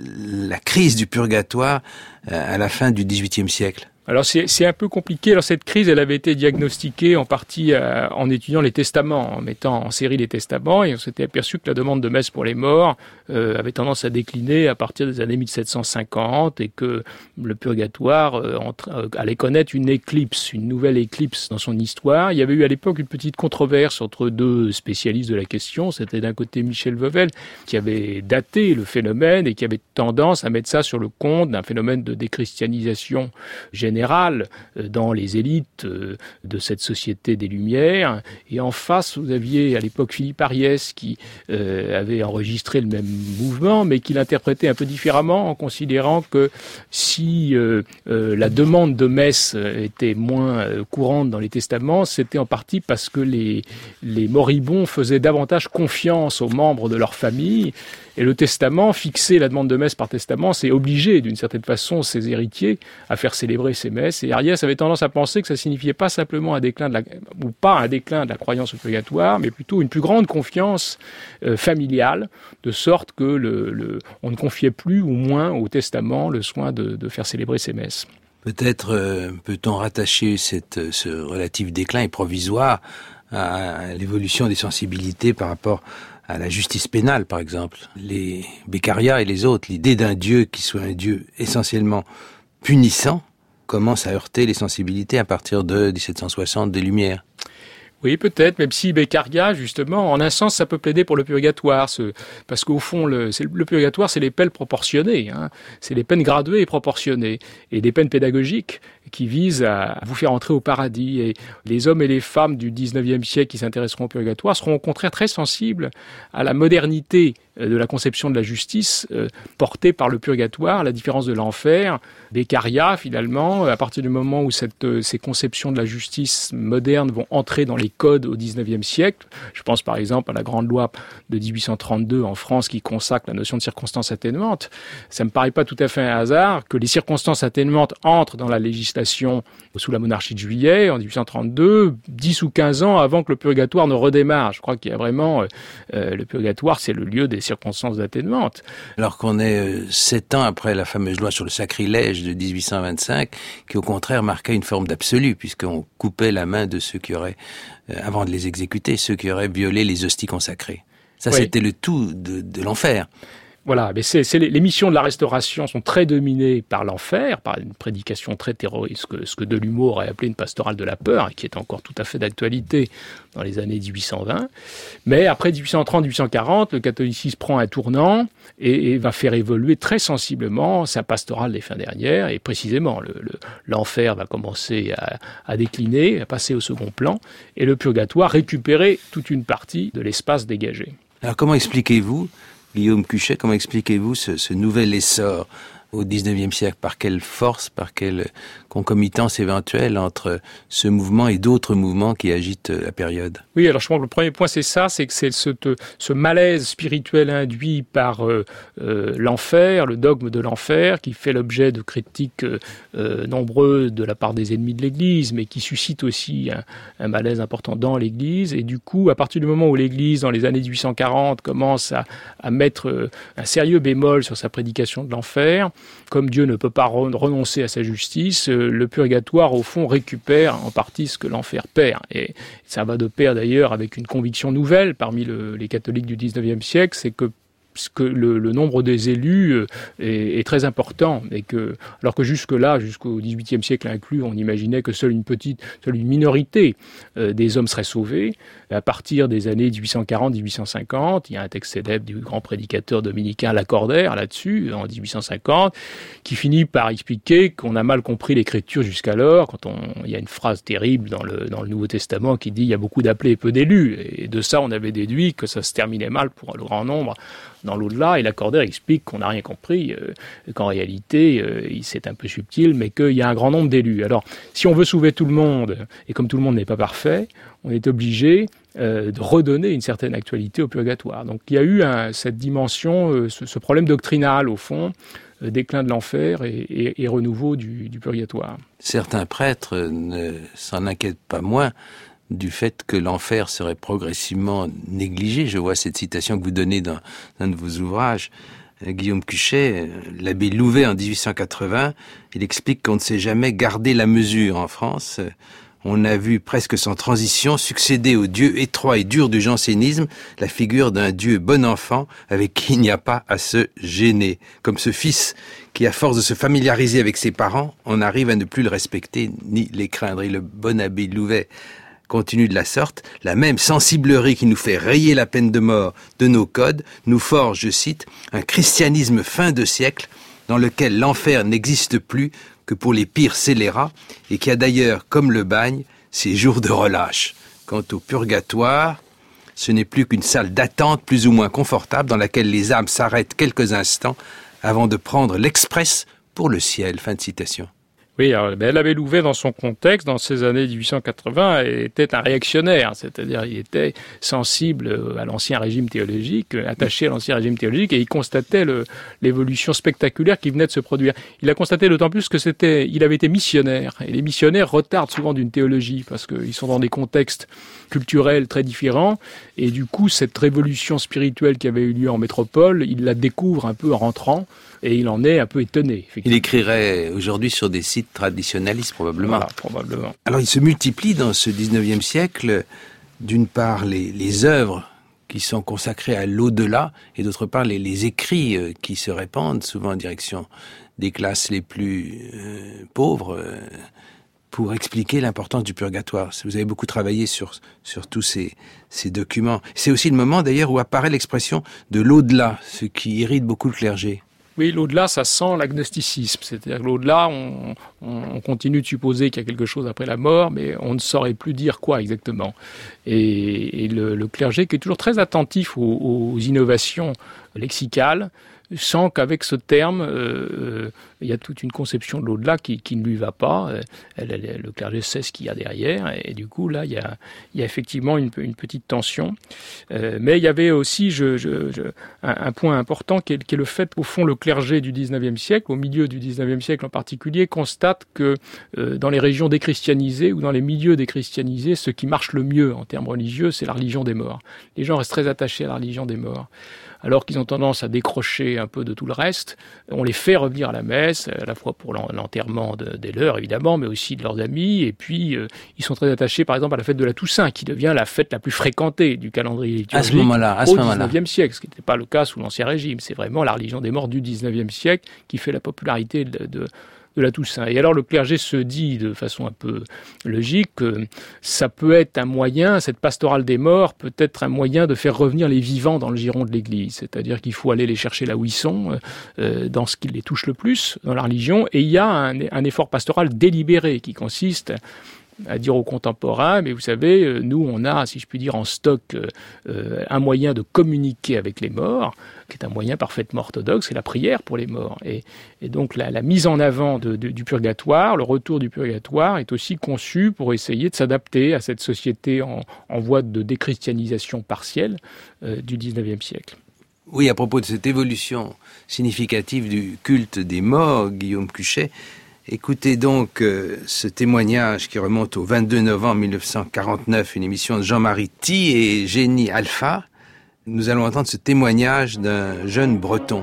Speaker 1: la crise du purgatoire à la fin du XVIIIe siècle?
Speaker 7: Alors c'est un peu compliqué. Alors cette crise, elle avait été diagnostiquée en partie en étudiant les testaments, en mettant en série les testaments, et on s'était aperçu que la demande de messe pour les morts avait tendance à décliner à partir des années 1750, et que le purgatoire allait connaître une nouvelle éclipse dans son histoire. Il y avait eu à l'époque une petite controverse entre deux spécialistes de la question. C'était d'un côté Michel Veuvel, qui avait daté le phénomène et qui avait tendance à mettre ça sur le compte d'un phénomène de déchristianisation générale dans les élites de cette société des Lumières. Et en face, vous aviez à l'époque Philippe Ariès qui avait enregistré le même mouvement, mais qui l'interprétait un peu différemment, en considérant que si la demande de messe était moins courante dans les testaments, c'était en partie parce que les moribonds faisaient davantage confiance aux membres de leur famille. Et le testament, fixer la demande de messe par testament, c'est obliger d'une certaine façon ses héritiers à faire célébrer ces messes. Et Ariès avait tendance à penser que ça signifiait pas simplement un déclin de la croyance au purgatoire, mais plutôt une plus grande confiance familiale, de sorte que on ne confiait plus ou moins au testament le soin de faire célébrer ces messes.
Speaker 1: Peut-être peut-on rattacher ce relatif déclin et provisoire à l'évolution des sensibilités par rapport à la justice pénale, par exemple. Les Beccaria et les autres, l'idée d'un Dieu qui soit un Dieu essentiellement punissant commence à heurter les sensibilités à partir de 1760 des Lumières.
Speaker 7: Oui, peut-être, même si Beccaria, justement, en un sens, ça peut plaider pour le purgatoire, parce qu'au fond, le purgatoire, c'est les peines proportionnées, c'est les peines graduées et proportionnées, et des peines pédagogiques. qui vise à vous faire entrer au paradis. Et les hommes et les femmes du 19e siècle qui s'intéresseront au purgatoire seront au contraire très sensibles à la modernité de la conception de la justice portée par le purgatoire, la différence de l'enfer, Beccaria finalement, à partir du moment où ces conceptions de la justice moderne vont entrer dans les codes au 19e siècle. Je pense par exemple à la grande loi de 1832 en France qui consacre la notion de circonstances atténuantes. Ça me paraît pas tout à fait un hasard que les circonstances atténuantes entrent dans la législation sous la monarchie de Juillet en 1832, 10 ou 15 ans avant que le purgatoire ne redémarre. Je crois qu'il y a vraiment le purgatoire, c'est le lieu des circonstances atténuantes.
Speaker 1: Alors qu'on est 7 ans après la fameuse loi sur le sacrilège de 1825, qui au contraire marquait une forme d'absolu, puisqu'on coupait la main de ceux qui auraient, avant de les exécuter, ceux qui auraient violé les hosties consacrées. Ça, oui. C'était le tout de l'enfer.
Speaker 7: Voilà, mais les missions de la Restauration sont très dominées par l'enfer, par une prédication très terroriste, ce que Delumeau aurait appelé une pastorale de la peur, et qui est encore tout à fait d'actualité dans les années 1820. Mais après 1830-1840, le catholicisme prend un tournant et va faire évoluer très sensiblement sa pastorale des fins dernières, et précisément l'enfer va commencer à décliner, à passer au second plan, et le purgatoire récupérer toute une partie de l'espace dégagé.
Speaker 1: Alors comment expliquez-vous, Guillaume Cuchet, comment expliquez-vous ce nouvel essor au XIXe siècle? Par quelle force, par quelle concomitance éventuelle entre ce mouvement et d'autres mouvements qui agitent la période?
Speaker 7: Oui, alors je pense que le premier point, c'est ça, c'est que c'est ce malaise spirituel induit par l'enfer, le dogme de l'enfer, qui fait l'objet de critiques nombreuses de la part des ennemis de l'Église, mais qui suscite aussi un malaise important dans l'Église. Et du coup, à partir du moment où l'Église, dans les années 1840, commence à mettre un sérieux bémol sur sa prédication de l'enfer, comme Dieu ne peut pas renoncer à sa justice, le purgatoire, au fond, récupère en partie ce que l'enfer perd. Et ça va de pair, d'ailleurs, avec une conviction nouvelle parmi les catholiques du XIXe siècle, c'est que le nombre des élus est très important, et alors que jusque-là, jusqu'au XVIIIe siècle inclus, on imaginait que seule une minorité des hommes seraient sauvés. À partir des années 1840-1850, il y a un texte célèbre du grand prédicateur dominicain Lacordaire là-dessus, en 1850, qui finit par expliquer qu'on a mal compris l'écriture jusqu'alors, il y a une phrase terrible dans le Nouveau Testament qui dit « il y a beaucoup d'appelés et peu d'élus ». Et de ça, on avait déduit que ça se terminait mal pour le grand nombre dans l'au-delà, et Lacordaire explique qu'on n'a rien compris, qu'en réalité, c'est un peu subtil, mais qu'il y a un grand nombre d'élus. Alors, si on veut sauver tout le monde, et comme tout le monde n'est pas parfait, on est obligé de redonner une certaine actualité au purgatoire. Donc il y a eu cette dimension, ce problème doctrinal, au fond, déclin de l'enfer et renouveau du purgatoire.
Speaker 1: Certains prêtres ne s'en inquiètent pas moins du fait que l'enfer serait progressivement négligé. Je vois cette citation que vous donnez dans un de vos ouvrages, Guillaume Cuchet, l'abbé Louvet en 1880, il explique qu'on ne sait jamais garder la mesure en France. On a vu presque sans transition succéder au Dieu étroit et dur du jansénisme la figure d'un Dieu bon enfant avec qui il n'y a pas à se gêner. Comme ce fils qui, à force de se familiariser avec ses parents, on arrive à ne plus le respecter ni les craindre. Et le bon abbé Louvet continue de la sorte, la même sensiblerie qui nous fait rayer la peine de mort de nos codes nous forge, je cite, un christianisme fin de siècle dans lequel l'enfer n'existe plus que pour les pires scélérats et qui a d'ailleurs, comme le bagne, ses jours de relâche. Quant au purgatoire, ce n'est plus qu'une salle d'attente plus ou moins confortable dans laquelle les âmes s'arrêtent quelques instants avant de prendre l'express pour le ciel. Fin de citation.
Speaker 7: Oui, alors, l'abbé Louvet, dans son contexte, dans ces années 1880, était un réactionnaire, c'est-à-dire il était sensible à l'ancien régime théologique, attaché à l'ancien régime théologique, et il constatait l'évolution spectaculaire qui venait de se produire. Il a constaté d'autant plus que il avait été missionnaire, et les missionnaires retardent souvent d'une théologie, parce qu'ils sont dans des contextes culturels très différents, et du coup, cette révolution spirituelle qui avait eu lieu en métropole, il la découvre un peu en rentrant, et il en est un peu étonné.
Speaker 1: Il écrirait aujourd'hui sur des sites traditionnalistes, probablement.
Speaker 7: Voilà, probablement.
Speaker 1: Alors, il se multiplie dans ce 19e siècle, d'une part, les œuvres qui sont consacrées à l'au-delà, et d'autre part, les écrits qui se répandent, souvent en direction des classes les plus pauvres, pour expliquer l'importance du purgatoire. Vous avez beaucoup travaillé sur tous ces documents. C'est aussi le moment, d'ailleurs, où apparaît l'expression de l'au-delà, ce qui irrite beaucoup le clergé.
Speaker 7: Oui, l'au-delà, ça sent l'agnosticisme. C'est-à-dire que l'au-delà, on continue de supposer qu'il y a quelque chose après la mort, mais on ne saurait plus dire quoi exactement. Et le clergé, qui est toujours très attentif aux innovations lexicales, sent qu'avec ce terme, il y a toute une conception de l'au-delà qui ne lui va pas. Le clergé sait ce qu'il y a derrière, et du coup, là, il y a effectivement une petite tension. Mais il y avait aussi un point important qui est le fait qu'au fond, le clergé du 19e siècle, au milieu du 19e siècle en particulier, constate que dans les régions déchristianisées ou dans les milieux déchristianisés, ce qui marche le mieux en termes religieux, c'est la religion des morts. Les gens restent très attachés à la religion des morts. Alors qu'ils ont tendance à décrocher un peu de tout le reste, on les fait revenir à la messe, à la fois pour l'enterrement des leurs, évidemment, mais aussi de leurs amis. Et puis, ils sont très attachés, par exemple, à la fête de la Toussaint, qui devient la fête la plus fréquentée du calendrier liturgique au 19e siècle, ce qui n'était pas le cas sous l'Ancien Régime. C'est vraiment la religion des morts du 19e siècle qui fait la popularité de la Toussaint. Et alors le clergé se dit de façon un peu logique que ça peut être un moyen, cette pastorale des morts peut être un moyen de faire revenir les vivants dans le giron de l'Église. C'est-à-dire qu'il faut aller les chercher là où ils sont, dans ce qui les touche le plus, dans la religion. Et il y a un effort pastoral délibéré qui consiste à dire aux contemporains, mais vous savez, nous on a, si je puis dire, en stock un moyen de communiquer avec les morts, qui est un moyen parfaitement orthodoxe, c'est la prière pour les morts. Et donc la mise en avant du purgatoire, le retour du purgatoire est aussi conçu pour essayer de s'adapter à cette société en voie de déchristianisation partielle du 19e siècle.
Speaker 1: Oui, à propos de cette évolution significative du culte des morts, Guillaume Cuchet, écoutez donc ce témoignage qui remonte au 22 novembre 1949, une émission de Jean-Marie Ty et Génie Alpha. Nous allons entendre ce témoignage d'un jeune breton.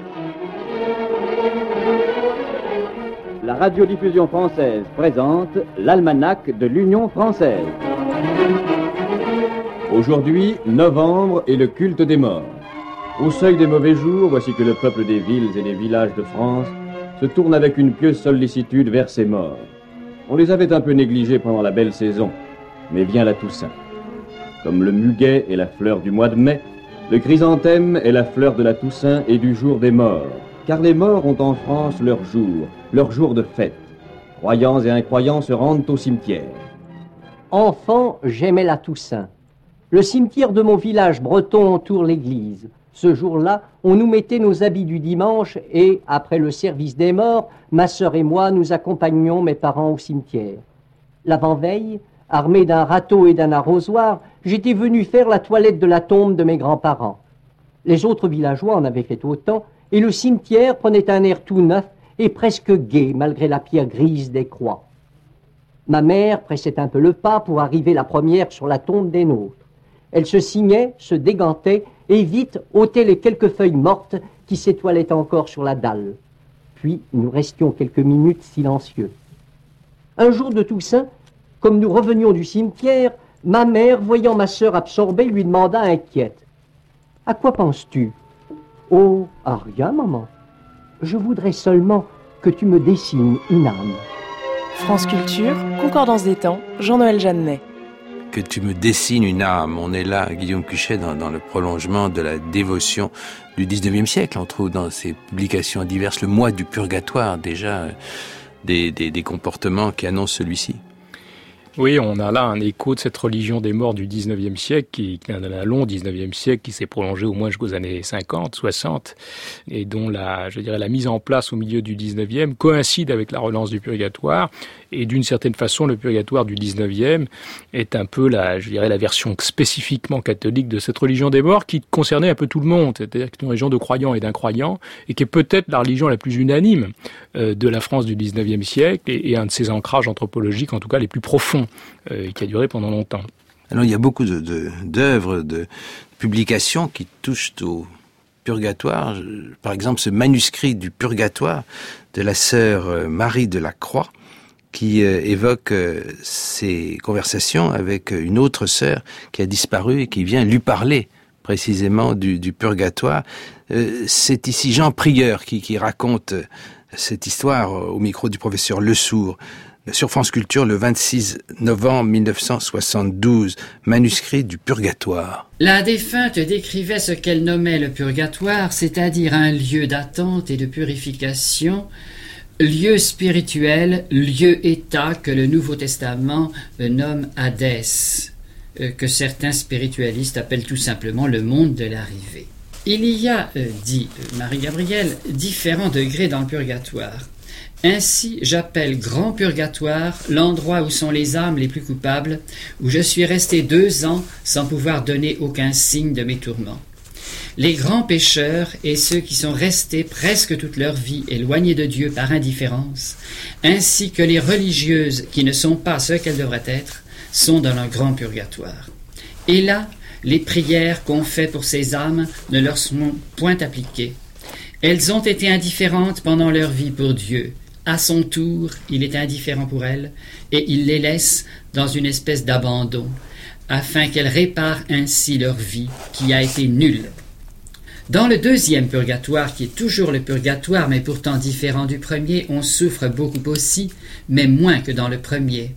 Speaker 9: La radiodiffusion française présente l'almanach de l'Union française. Aujourd'hui, novembre et le culte des morts. Au seuil des mauvais jours, voici que le peuple des villes et des villages de France se tourne avec une pieuse sollicitude vers ses morts. On les avait un peu négligés pendant la belle saison, mais vient la Toussaint. Comme le muguet est la fleur du mois de mai, le chrysanthème est la fleur de la Toussaint et du jour des morts, car les morts ont en France leur jour de fête. Croyants et incroyants se rendent au cimetière.
Speaker 10: Enfant, j'aimais la Toussaint. Le cimetière de mon village breton entoure l'église. Ce jour-là, on nous mettait nos habits du dimanche et, après le service des morts, ma sœur et moi, nous accompagnions mes parents au cimetière. L'avant-veille, armé d'un râteau et d'un arrosoir, j'étais venu faire la toilette de la tombe de mes grands-parents. Les autres villageois en avaient fait autant, et le cimetière prenait un air tout neuf et presque gai, malgré la pierre grise des croix. Ma mère pressait un peu le pas pour arriver la première sur la tombe des nôtres. Elle se signait, se dégantait, et vite ôtait les quelques feuilles mortes qui s'étoilaient encore sur la dalle. Puis nous restions quelques minutes silencieux. Un jour de Toussaint, comme nous revenions du cimetière, ma mère, voyant ma sœur absorbée, lui demanda inquiète. « À quoi penses-tu ?»« Oh, à rien, maman. Je voudrais seulement que tu me dessines une âme. »
Speaker 11: France Culture, Concordance des temps, Jean-Noël Jeannet.
Speaker 1: Que tu me dessines une âme. On est là, Guillaume Cuchet, dans le prolongement de la dévotion du 19e siècle. On trouve dans ses publications diverses le mois du purgatoire, déjà des comportements qui annoncent celui-ci.
Speaker 7: Oui, on a là un écho de cette religion des morts du 19e siècle, qui est un long 19e siècle qui s'est prolongé au moins jusqu'aux années 50, 60, et dont la mise en place au milieu du 19e coïncide avec la relance du purgatoire. Et d'une certaine façon, le purgatoire du 19e est un peu la version spécifiquement catholique de cette religion des morts qui concernait un peu tout le monde. C'est-à-dire que c'est une religion de croyants et d'incroyants, et qui est peut-être la religion la plus unanime de la France du 19e siècle, et un de ses ancrages anthropologiques, en tout cas les plus profonds, qui a duré pendant longtemps.
Speaker 1: Alors il y a beaucoup d'œuvres, de publications qui touchent au purgatoire. Par exemple, ce manuscrit du purgatoire de la sœur Marie de la Croix, qui évoque ses conversations avec une autre sœur qui a disparu et qui vient lui parler précisément du purgatoire. C'est ici Jean Prieur qui raconte cette histoire au micro du professeur Lesourd. sur France Culture le 26 novembre 1972, manuscrit du Purgatoire.
Speaker 12: La défunte décrivait ce qu'elle nommait le purgatoire, c'est-à-dire un lieu d'attente et de purification, lieu spirituel, lieu-état que le Nouveau Testament nomme Hadès, que certains spiritualistes appellent tout simplement le monde de l'arrivée. Il y a, dit Marie-Gabrielle, différents degrés dans le purgatoire. Ainsi, j'appelle grand purgatoire l'endroit où sont les âmes les plus coupables, où je suis resté 2 ans sans pouvoir donner aucun signe de mes tourments. Les grands pécheurs et ceux qui sont restés presque toute leur vie éloignés de Dieu par indifférence, ainsi que les religieuses qui ne sont pas ce qu'elles devraient être, sont dans le grand purgatoire. Et là, les prières qu'on fait pour ces âmes ne leur sont point appliquées. Elles ont été indifférentes pendant leur vie pour Dieu. À son tour, il est indifférent pour elles, et il les laisse dans une espèce d'abandon, afin qu'elles réparent ainsi leur vie, qui a été nulle. Dans le deuxième purgatoire, qui est toujours le purgatoire, mais pourtant différent du premier, on souffre beaucoup aussi, mais moins que dans le premier.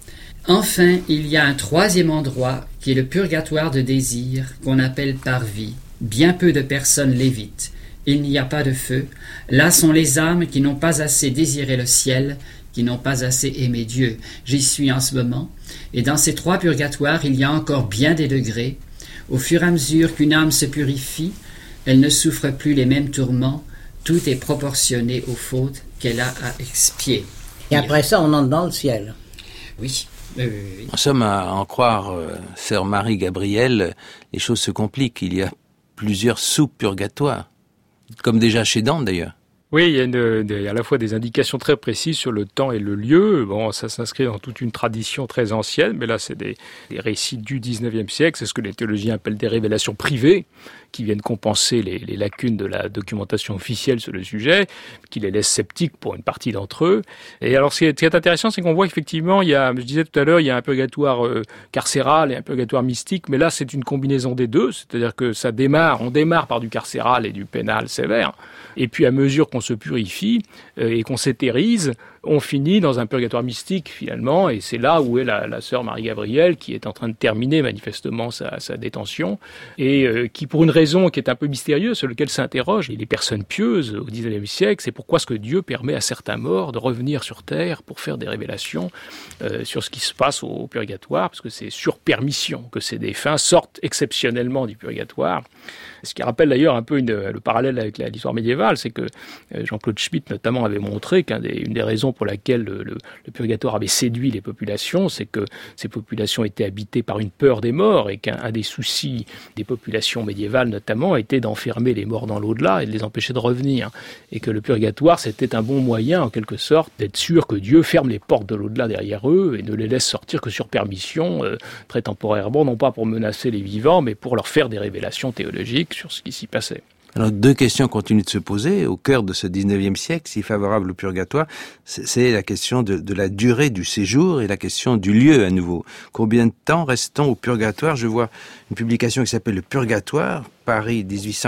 Speaker 12: Enfin, il y a un troisième endroit, qui est le purgatoire de désir, qu'on appelle parvis. Bien peu de personnes l'évitent. Il n'y a pas de feu. Là sont les âmes qui n'ont pas assez désiré le ciel, qui n'ont pas assez aimé Dieu. J'y suis en ce moment. Et dans ces 3 purgatoires, il y a encore bien des degrés. Au fur et à mesure qu'une âme se purifie, elle ne souffre plus les mêmes tourments. Tout est proportionné aux fautes qu'elle a à expier.
Speaker 13: Et après ça, on entre dans le ciel.
Speaker 12: Oui.
Speaker 1: En somme, à en croire sœur Marie-Gabrielle, les choses se compliquent. Il y a plusieurs sous-purgatoires. Comme déjà chez Dante, d'ailleurs.
Speaker 7: Oui, il y a à la fois des indications très précises sur le temps et le lieu. Bon, ça s'inscrit dans toute une tradition très ancienne, mais là, c'est des récits du 19e siècle. C'est ce que les théologiens appellent des révélations privées, qui viennent compenser les lacunes de la documentation officielle sur le sujet, qui les laissent sceptiques pour une partie d'entre eux. Et alors, ce qui est intéressant, c'est qu'on voit effectivement, je disais tout à l'heure, il y a un purgatoire carcéral et un purgatoire mystique, mais là, c'est une combinaison des deux, c'est-à-dire que on démarre par du carcéral et du pénal sévère, et puis à mesure qu'on se purifie et qu'on s'éthérise, on finit dans un purgatoire mystique finalement, et c'est là où est la sœur Marie-Gabrielle qui est en train de terminer manifestement sa détention, et qui pour une raison qui est un peu mystérieuse, sur laquelle s'interrogent les personnes pieuses au XIXe siècle, c'est pourquoi est-ce que Dieu permet à certains morts de revenir sur terre pour faire des révélations sur ce qui se passe au purgatoire, parce que c'est sur permission que ces défunts sortent exceptionnellement du purgatoire. Ce qui rappelle d'ailleurs un peu le parallèle avec l'histoire médiévale, c'est que Jean-Claude Schmitt notamment avait montré qu'une des raisons pour laquelle le purgatoire avait séduit les populations, c'est que ces populations étaient habitées par une peur des morts, et qu'un des soucis des populations médiévales notamment était d'enfermer les morts dans l'au-delà et de les empêcher de revenir. Et que le purgatoire, c'était un bon moyen en quelque sorte d'être sûr que Dieu ferme les portes de l'au-delà derrière eux et ne les laisse sortir que sur permission, très temporairement, non pas pour menacer les vivants, mais pour leur faire des révélations théologiques sur ce qui s'y passait.
Speaker 1: Alors, 2 questions continuent de se poser au cœur de ce 19e siècle, si favorable au purgatoire. C'est la question de la durée du séjour et la question du lieu à nouveau. Combien de temps reste-t-on au purgatoire? Je vois une publication qui s'appelle Le Purgatoire, Paris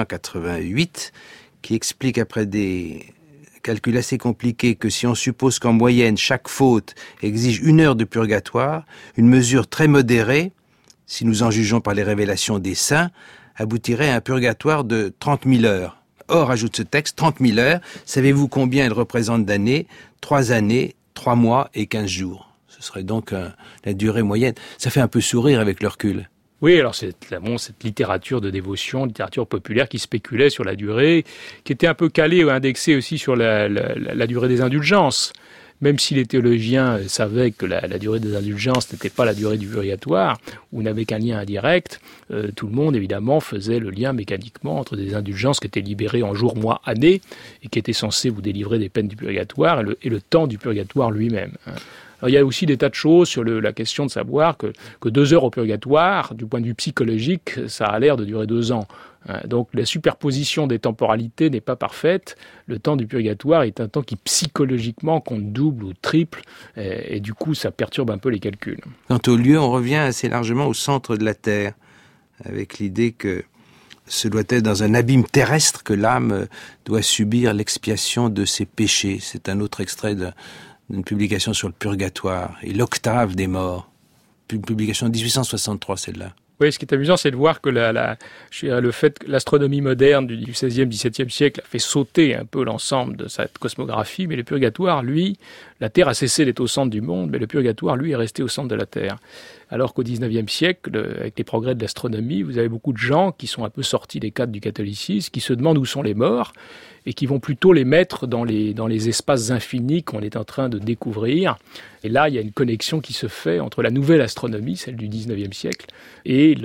Speaker 1: 1888, qui explique après des calculs assez compliqués que si on suppose qu'en moyenne chaque faute exige 1 heure de purgatoire, une mesure très modérée, si nous en jugeons par les révélations des saints, aboutirait à un purgatoire de 30 000 heures. Or, ajoute ce texte, 30 000 heures, savez-vous combien elle représente d'années? 3 années, 3 mois et 15 jours. Ce serait donc la durée moyenne. Ça fait un peu sourire avec le recul.
Speaker 7: Oui, alors c'est cette littérature de dévotion, littérature populaire qui spéculait sur la durée, qui était un peu calée ou indexée aussi sur la durée des indulgences. Même si les théologiens savaient que la durée des indulgences n'était pas la durée du purgatoire, ou n'avait qu'un lien indirect, tout le monde, évidemment, faisait le lien mécaniquement entre des indulgences qui étaient libérées en jours, mois, années, et qui étaient censées vous délivrer des peines du purgatoire, et le temps du purgatoire lui-même. Alors, il y a aussi des tas de choses sur la question de savoir que 2 heures au purgatoire, du point de vue psychologique, ça a l'air de durer 2 ans. Donc la superposition des temporalités n'est pas parfaite. Le temps du purgatoire est un temps qui psychologiquement compte double ou triple, et du coup ça perturbe un peu les calculs.
Speaker 1: Quant au lieu, on revient assez largement au centre de la Terre, avec l'idée que ce doit être dans un abîme terrestre que l'âme doit subir l'expiation de ses péchés. C'est un autre extrait d'une publication sur le purgatoire et l'octave des morts. Une publication de 1863, celle-là.
Speaker 7: Oui, ce qui est amusant, c'est de voir que le fait que l'astronomie moderne du XVIe, XVIIe siècle a fait sauter un peu l'ensemble de cette cosmographie, mais le purgatoire, lui, la Terre a cessé d'être au centre du monde, mais le purgatoire, lui, est resté au centre de la Terre. Alors qu'au XIXe siècle, avec les progrès de l'astronomie, vous avez beaucoup de gens qui sont un peu sortis des cadres du catholicisme, qui se demandent où sont les morts, et qui vont plutôt les mettre dans les espaces infinis qu'on est en train de découvrir. Et là, il y a une connexion qui se fait entre la nouvelle astronomie, celle du XIXe siècle, et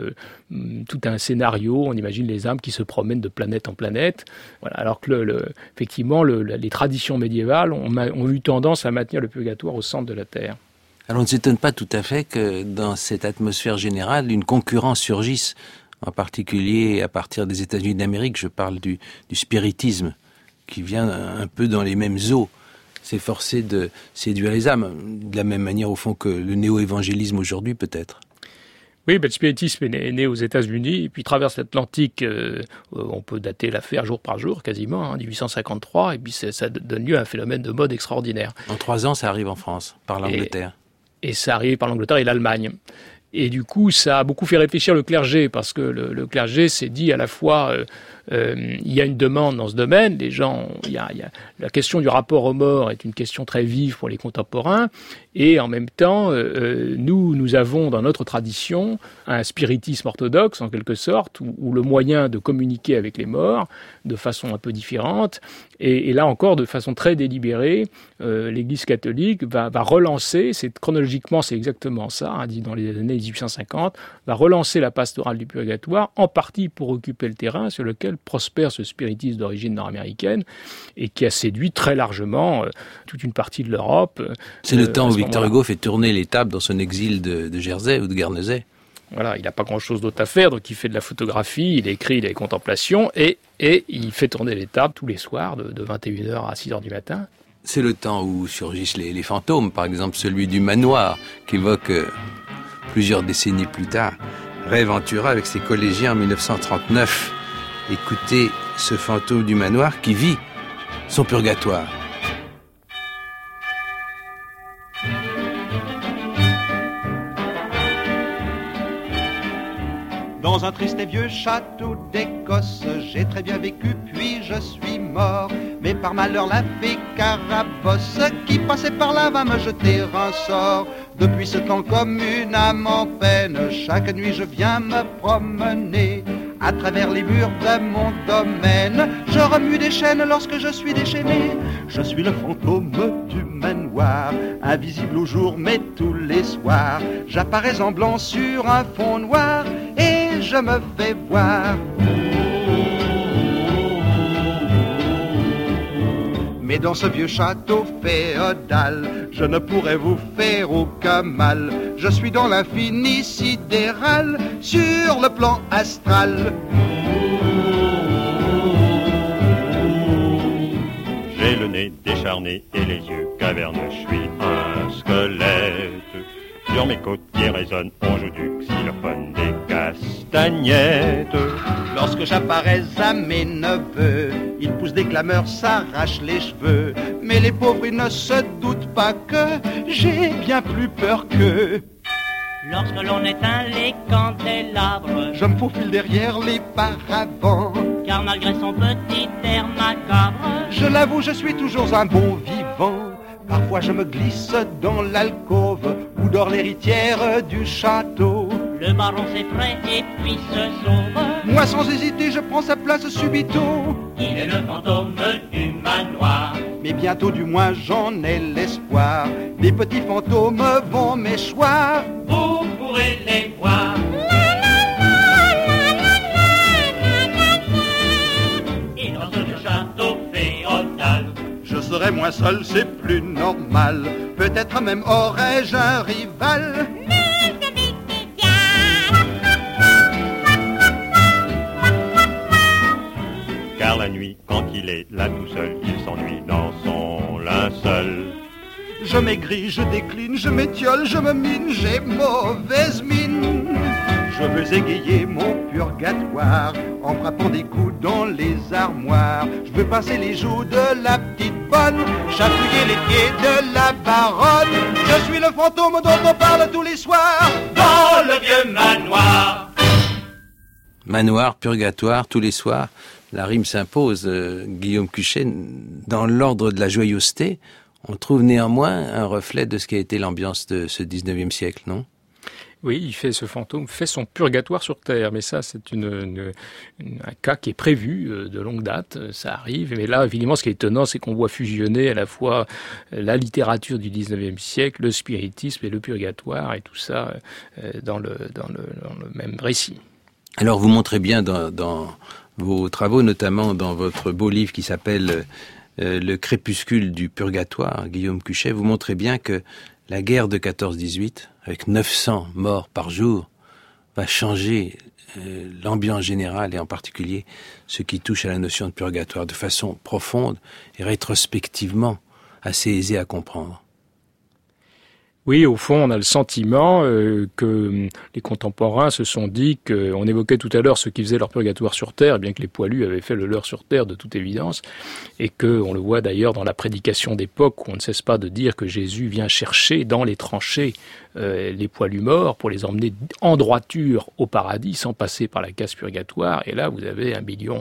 Speaker 7: tout un scénario, on imagine les âmes qui se promènent de planète en planète. Voilà. Alors que effectivement, les traditions médiévales ont eu tendance à maintenir le purgatoire au centre de la Terre.
Speaker 1: Alors on ne s'étonne pas tout à fait que dans cette atmosphère générale, une concurrence surgisse, en particulier à partir des États-Unis d'Amérique. Je parle du spiritisme, qui vient un peu dans les mêmes eaux, s'efforcer de séduire les âmes, de la même manière au fond que le néo-évangélisme aujourd'hui peut-être.
Speaker 7: Oui, le spiritisme est né aux États-Unis, et puis traverse l'Atlantique, on peut dater l'affaire jour par jour, quasiment, 1853, et puis ça donne lieu à un phénomène de mode extraordinaire.
Speaker 1: En 3 ans, ça arrive en France, par l'Angleterre. Et
Speaker 7: ça arrive par l'Angleterre et l'Allemagne. Et du coup, ça a beaucoup fait réfléchir le clergé, parce que le clergé s'est dit à la fois, il y a une demande dans ce domaine, les gens, la question du rapport aux morts est une question très vive pour les contemporains, et en même temps, nous avons dans notre tradition un spiritisme orthodoxe, en quelque sorte, où le moyen de communiquer avec les morts de façon un peu différente, et là encore, de façon très délibérée, l'Église catholique va relancer, chronologiquement c'est exactement ça, dit dans les années 1850, va relancer la pastorale du purgatoire, en partie pour occuper le terrain sur lequel prospère ce spiritisme d'origine nord-américaine, et qui a séduit très largement toute une partie de l'Europe.
Speaker 1: C'est le temps où Victor Hugo fait tourner les tables dans son exil de Jersey ou de Guernesey.
Speaker 7: Voilà, il n'a pas grand-chose d'autre à faire, donc il fait de la photographie, il écrit des contemplations, et il fait tourner les tables tous les soirs, de 21h à 6h du matin.
Speaker 1: C'est le temps où surgissent les fantômes, par exemple celui du manoir, qu'évoque plusieurs décennies plus tard Ray Ventura avec ses collégiens en 1939. Écoutez ce fantôme du manoir qui vit son purgatoire.
Speaker 14: Dans un triste et vieux château d'Écosse, j'ai très bien vécu, puis je suis mort. Mais par malheur, la fée Carabosse, qui passait par là, va me jeter un sort. Depuis ce temps, comme une âme en peine, chaque nuit je viens me promener à travers les murs de mon domaine. Je remue des chaînes lorsque je suis déchaîné. Je suis le fantôme du manoir, invisible au jour mais tous les soirs. J'apparais en blanc sur un fond noir et je me fais voir. Mais dans ce vieux château féodal, je ne pourrais vous faire aucun mal. Je suis dans l'infini sidéral, sur le plan astral.
Speaker 15: J'ai le nez décharné et les yeux caverneux, je suis un squelette. Sur mes côtes qui résonnent, on joue du xylophone, des castagnettes.
Speaker 14: Lorsque j'apparais à mes neveux, ils poussent des clameurs, s'arrachent les cheveux. Mais les pauvres, ils ne se doutent pas que j'ai bien plus peur qu'eux.
Speaker 16: Lorsque l'on éteint les candélabres,
Speaker 14: je me faufile derrière les paravents.
Speaker 16: Car malgré son petit air macabre,
Speaker 14: je l'avoue, je suis toujours un bon vivant. Parfois je me glisse dans l'alcôve où dort l'héritière du château.
Speaker 16: Le baron s'effraie et puis se sauve.
Speaker 14: Moi sans hésiter je prends sa place subito.
Speaker 16: Il est le fantôme du manoir.
Speaker 14: Mais bientôt du moins j'en ai l'espoir. Des petits fantômes vont m'échoir.
Speaker 16: Vous pourrez les voir. Et dans ce château féodal,
Speaker 14: je serai moins seul, c'est plus normal. Peut-être même aurais-je un rival.
Speaker 15: Car la nuit, quand il est là tout seul, il s'ennuie dans son linceul.
Speaker 14: Je maigris, je décline, je m'étiole, je me mine, j'ai mauvaise mine. Je Je veux égayer mon purgatoire en frappant des coups dans les armoires. Je veux pincer les joues de la petite bonne, chatouiller les pieds de la baronne. Je suis le fantôme dont on parle tous les soirs
Speaker 16: dans le vieux manoir.
Speaker 1: Manoir, purgatoire, tous les soirs, la rime s'impose. Guillaume Cuchet, dans l'ordre de la joyeuseté, on trouve néanmoins un reflet de ce qui a été l'ambiance de ce 19e siècle, non ?
Speaker 7: Oui, ce fantôme fait son purgatoire sur Terre, mais ça c'est un cas qui est prévu de longue date, ça arrive. Mais là, évidemment, ce qui est étonnant, c'est qu'on voit fusionner à la fois la littérature du 19e siècle, le spiritisme et le purgatoire, et tout ça dans le même récit.
Speaker 1: Alors vous montrez bien dans vos travaux, notamment dans votre beau livre qui s'appelle Le crépuscule du purgatoire, Guillaume Cuchet, vous montrez bien que la guerre de 14-18, avec 900 morts par jour, va changer l'ambiance générale et en particulier ce qui touche à la notion de purgatoire de façon profonde et rétrospectivement assez aisée à comprendre.
Speaker 7: Oui, au fond, on a le sentiment que les contemporains se sont dit qu'on évoquait tout à l'heure ceux qui faisaient leur purgatoire sur Terre, bien que les poilus avaient fait le leur sur Terre de toute évidence, et qu'on le voit d'ailleurs dans la prédication d'époque où on ne cesse pas de dire que Jésus vient chercher dans les tranchées les poilus morts pour les emmener en droiture au paradis sans passer par la case purgatoire. Et là, vous avez 1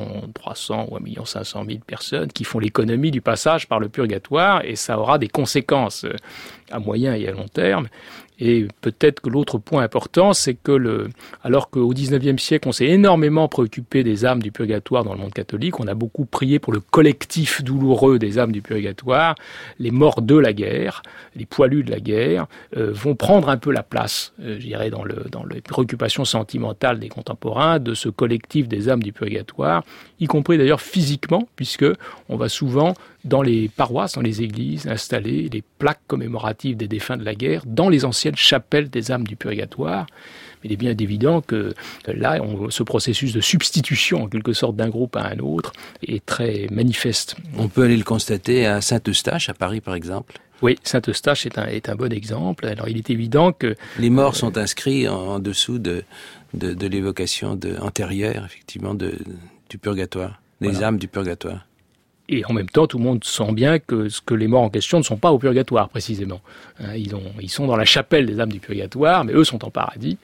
Speaker 7: 300 000 ou 1 500 000 personnes qui font l'économie du passage par le purgatoire, et ça aura des conséquences à moyen et à long terme. Et peut-être que l'autre point important, c'est que alors qu'au XIXe siècle, on s'est énormément préoccupé des âmes du purgatoire dans le monde catholique, on a beaucoup prié pour le collectif douloureux des âmes du purgatoire. Les morts de la guerre, les poilus de la guerre, vont prendre un peu la place, je dirais, dans les préoccupations sentimentales des contemporains de ce collectif des âmes du purgatoire, y compris d'ailleurs physiquement, puisque on va souvent dans les paroisses, dans les églises, installer les plaques commémoratives des défunts de la guerre dans les anciennes chapelles des âmes du purgatoire. Mais il est bien évident que là, ce processus de substitution, en quelque sorte, d'un groupe à un autre, est très manifeste.
Speaker 1: On peut aller le constater à Saint-Eustache, à Paris par exemple.
Speaker 7: Oui, Saint-Eustache est un bon exemple. Alors il est évident que...
Speaker 1: Les morts sont inscrits en dessous de l'évocation antérieure, effectivement, du purgatoire, des âmes du purgatoire.
Speaker 7: Et en même temps, tout le monde sent bien que les morts en question ne sont pas au purgatoire, précisément. Ils sont dans la chapelle des âmes du purgatoire, mais eux sont en paradis.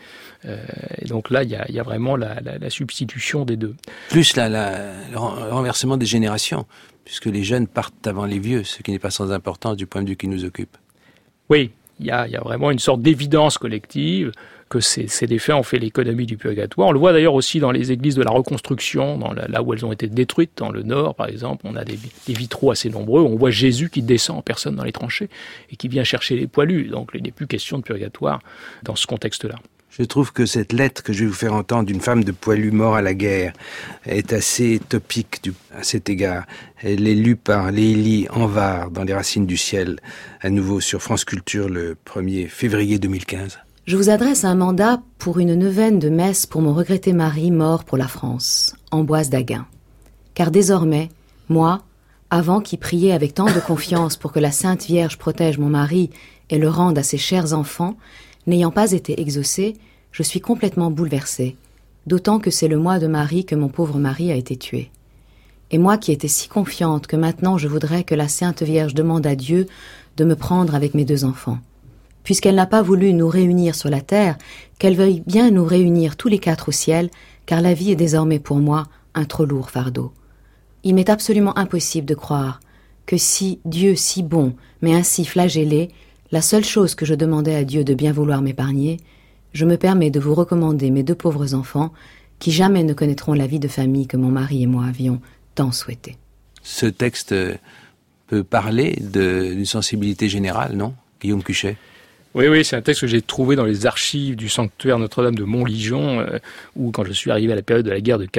Speaker 7: Et donc là, il y a vraiment la substitution des deux.
Speaker 1: Plus le renversement des générations, puisque les jeunes partent avant les vieux, ce qui n'est pas sans importance du point de vue qui nous occupe.
Speaker 7: Oui, il y a vraiment une sorte d'évidence collective que ces défunts ont fait l'économie du purgatoire. On le voit d'ailleurs aussi dans les églises de la reconstruction, là où elles ont été détruites, dans le nord par exemple, on a des vitraux assez nombreux, on voit Jésus qui descend en personne dans les tranchées et qui vient chercher les poilus. Donc il n'est plus question de purgatoire dans ce contexte-là.
Speaker 1: Je trouve que cette lettre que je vais vous faire entendre d'une femme de poilu mort à la guerre est assez topique à cet égard. Elle est lue par Lélie Anvar dans Les Racines du ciel, à nouveau sur France Culture le 1er février 2015.
Speaker 6: Je vous adresse un mandat pour une neuvaine de messe pour mon regretté mari mort pour la France, Amboise d'Aguin. Car désormais, moi, avant qui priais avec tant de confiance pour que la Sainte Vierge protège mon mari et le rende à ses chers enfants, n'ayant pas été exaucée, je suis complètement bouleversée, d'autant que c'est le mois de Marie que mon pauvre mari a été tué. Et moi qui étais si confiante que maintenant je voudrais que la Sainte Vierge demande à Dieu de me prendre avec mes 2 enfants. Puisqu'elle n'a pas voulu nous réunir sur la terre, qu'elle veuille bien nous réunir tous les 4 au ciel, car la vie est désormais pour moi un trop lourd fardeau. Il m'est absolument impossible de croire que si Dieu si bon, mais ainsi flagellé, la seule chose que je demandais à Dieu de bien vouloir m'épargner, je me permets de vous recommander mes 2 pauvres enfants, qui jamais ne connaîtront la vie de famille que mon mari et moi avions tant souhaité.
Speaker 1: Ce texte peut parler d'une sensibilité générale, non, Guillaume Cuchet ?
Speaker 7: Oui, c'est un texte que j'ai trouvé dans les archives du sanctuaire Notre-Dame de Montligeon, où quand je suis arrivé à la période de la guerre de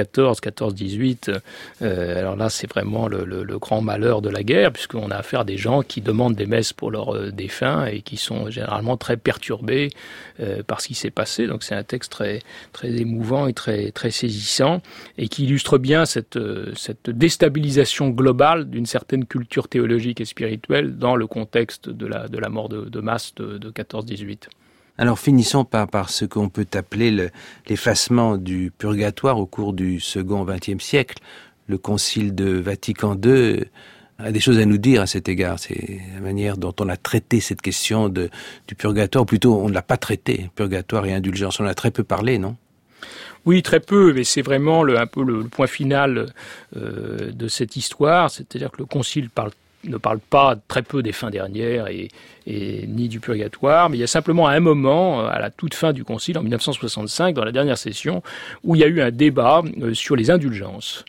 Speaker 7: 14-18, alors là c'est vraiment le grand malheur de la guerre, puisqu'on a affaire à des gens qui demandent des messes pour leurs défunts et qui sont généralement très perturbés par ce qui s'est passé. Donc c'est un texte très, très émouvant et très, très saisissant, et qui illustre bien cette déstabilisation globale d'une certaine culture théologique et spirituelle dans le contexte de la mort de masse de 14-18.
Speaker 1: Alors finissons par ce qu'on peut appeler l'effacement du purgatoire au cours du second XXe siècle. Le Concile de Vatican II a des choses à nous dire à cet égard. C'est la manière dont on a traité cette question du purgatoire, ou plutôt on ne l'a pas traité, purgatoire et indulgence. On en a très peu parlé, non ?
Speaker 7: Oui, très peu, mais c'est vraiment un peu le point final de cette histoire. C'est-à-dire que le Concile ne parle pas très peu des fins dernières et ni du purgatoire, mais il y a simplement un moment, à la toute fin du Concile, en 1965, dans la dernière session, où il y a eu un débat sur les indulgences.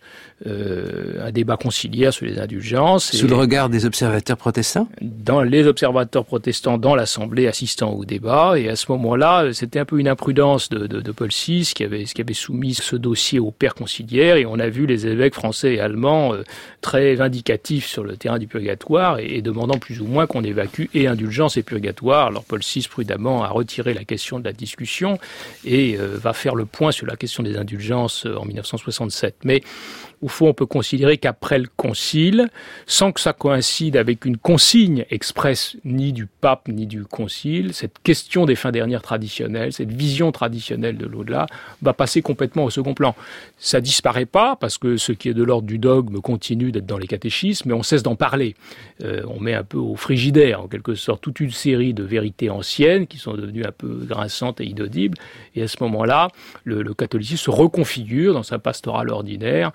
Speaker 7: Un débat conciliaire sur les indulgences.
Speaker 1: Sous le regard des observateurs protestants ?
Speaker 7: Dans les observateurs protestants dans l'Assemblée assistant au débat, et à ce moment-là, c'était un peu une imprudence de Paul VI qui avait soumis ce dossier au père conciliaire, et on a vu les évêques français et allemands très vindicatifs sur le terrain du purgatoire et demandant plus ou moins qu'on évacue et indulgence et purgatoire. Alors Paul VI prudemment a retiré la question de la discussion et va faire le point sur la question des indulgences en 1967. Mais au fond, on peut considérer qu'après le concile, sans que ça coïncide avec une consigne expresse ni du pape ni du concile, cette question des fins dernières traditionnelles, cette vision traditionnelle de l'au-delà, va passer complètement au second plan. Ça disparaît pas, parce que ce qui est de l'ordre du dogme continue d'être dans les catéchismes, mais on cesse d'en parler. On met un peu au frigidaire, en quelque sorte, toute une série de vérités anciennes qui sont devenues un peu grinçantes et inaudibles. Et à ce moment-là, le catholicisme se reconfigure dans sa pastorale ordinaire,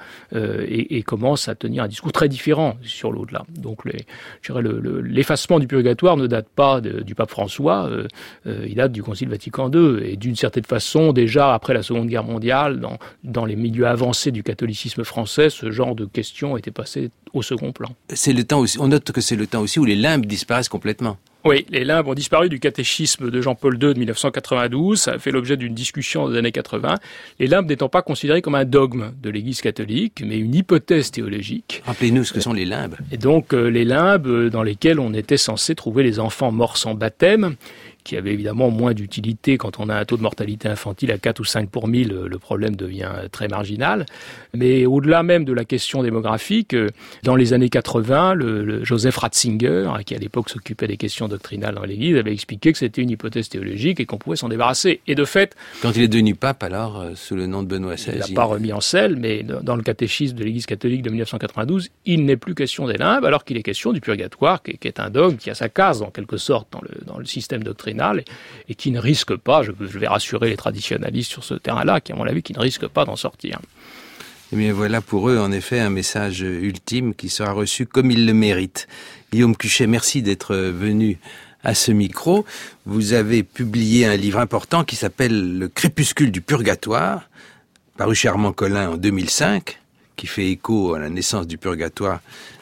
Speaker 7: et commence à tenir un discours très différent sur l'au-delà. Donc l'effacement du purgatoire ne date pas du pape François, il date du Concile Vatican II, et d'une certaine façon, déjà après la Seconde Guerre mondiale, dans les milieux avancés du catholicisme français, ce genre de questions était passé au second plan.
Speaker 1: C'est le temps aussi, on note que c'est le temps aussi où les limbes disparaissent complètement.
Speaker 7: Oui, les limbes ont disparu du catéchisme de Jean-Paul II de 1992, ça a fait l'objet d'une discussion dans les années 80, les limbes n'étant pas considérées comme un dogme de l'Église catholique, mais une hypothèse théologique.
Speaker 1: Rappelez-nous ce que sont les limbes.
Speaker 7: Et donc les limbes dans lesquelles on était censé trouver les enfants morts sans baptême, qui avait évidemment moins d'utilité quand on a un taux de mortalité infantile à 4 ou 5 pour 1000, le problème devient très marginal. Mais au-delà même de la question démographique, dans les années 80, le Joseph Ratzinger, qui à l'époque s'occupait des questions doctrinales dans l'Église, avait expliqué que c'était une hypothèse théologique et qu'on pouvait s'en débarrasser. Et de fait...
Speaker 1: Quand il est devenu pape, alors, sous le nom de Benoît XVI...
Speaker 7: Il n'a pas remis en selle, mais dans le catéchisme de l'Église catholique de 1992, il n'est plus question des limbes, alors qu'il est question du purgatoire, qui est un dogme, qui a sa case, en quelque sorte, dans le système doctrinal, et qui ne risque pas, je vais rassurer les traditionalistes sur ce terrain-là, qui à mon avis, qui ne risquent pas d'en sortir.
Speaker 1: Eh bien voilà pour eux en effet un message ultime qui sera reçu comme il le mérite. Guillaume Cuchet, merci d'être venu à ce micro. Vous avez publié un livre important qui s'appelle Le crépuscule du purgatoire, paru chez Armand Collin en 2005, qui fait écho à la naissance du purgatoire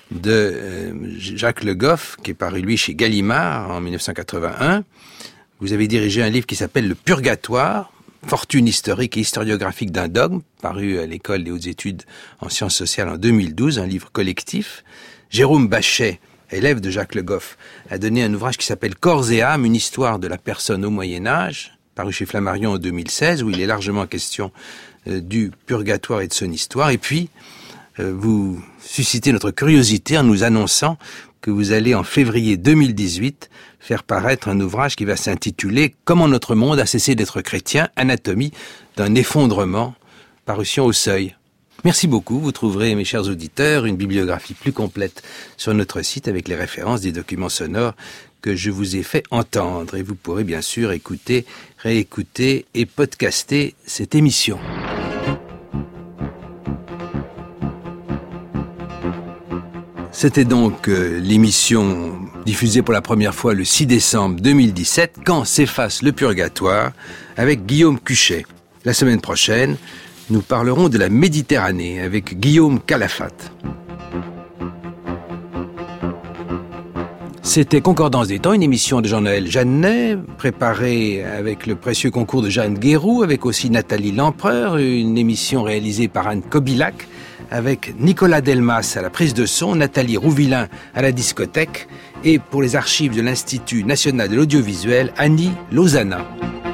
Speaker 1: de Jacques Le Goff, qui est paru lui chez Gallimard en 1981. Vous avez dirigé un livre qui s'appelle Le Purgatoire, fortune historique et historiographique d'un dogme, paru à l'École des hautes études en sciences sociales en 2012, un livre collectif. Jérôme Bachet, élève de Jacques Le Goff, a donné un ouvrage qui s'appelle Corps et âme, une histoire de la personne au Moyen-Âge, paru chez Flammarion en 2016, où il est largement question du purgatoire et de son histoire. Et puis, vous suscitez notre curiosité en nous annonçant que vous allez en février 2018 faire paraître un ouvrage qui va s'intituler « Comment notre monde a cessé d'être chrétien, anatomie d'un effondrement », parution au Seuil. Merci beaucoup, vous trouverez, mes chers auditeurs, une bibliographie plus complète sur notre site avec les références des documents sonores que je vous ai fait entendre. Et vous pourrez bien sûr écouter, réécouter et podcaster cette émission. C'était donc l'émission diffusée pour la première fois le 6 décembre 2017, Quand s'efface le purgatoire, avec Guillaume Cuchet. La semaine prochaine, nous parlerons de la Méditerranée avec Guillaume Calafat. C'était Concordance des temps, une émission de Jean-Noël Jeannet, préparée avec le précieux concours de Jeanne Guéroux, avec aussi Nathalie Lempereur, une émission réalisée par Anne Kobilac, avec Nicolas Delmas à la prise de son, Nathalie Rouvillain à la discothèque, et pour les archives de l'Institut national de l'audiovisuel, Annie Lozana.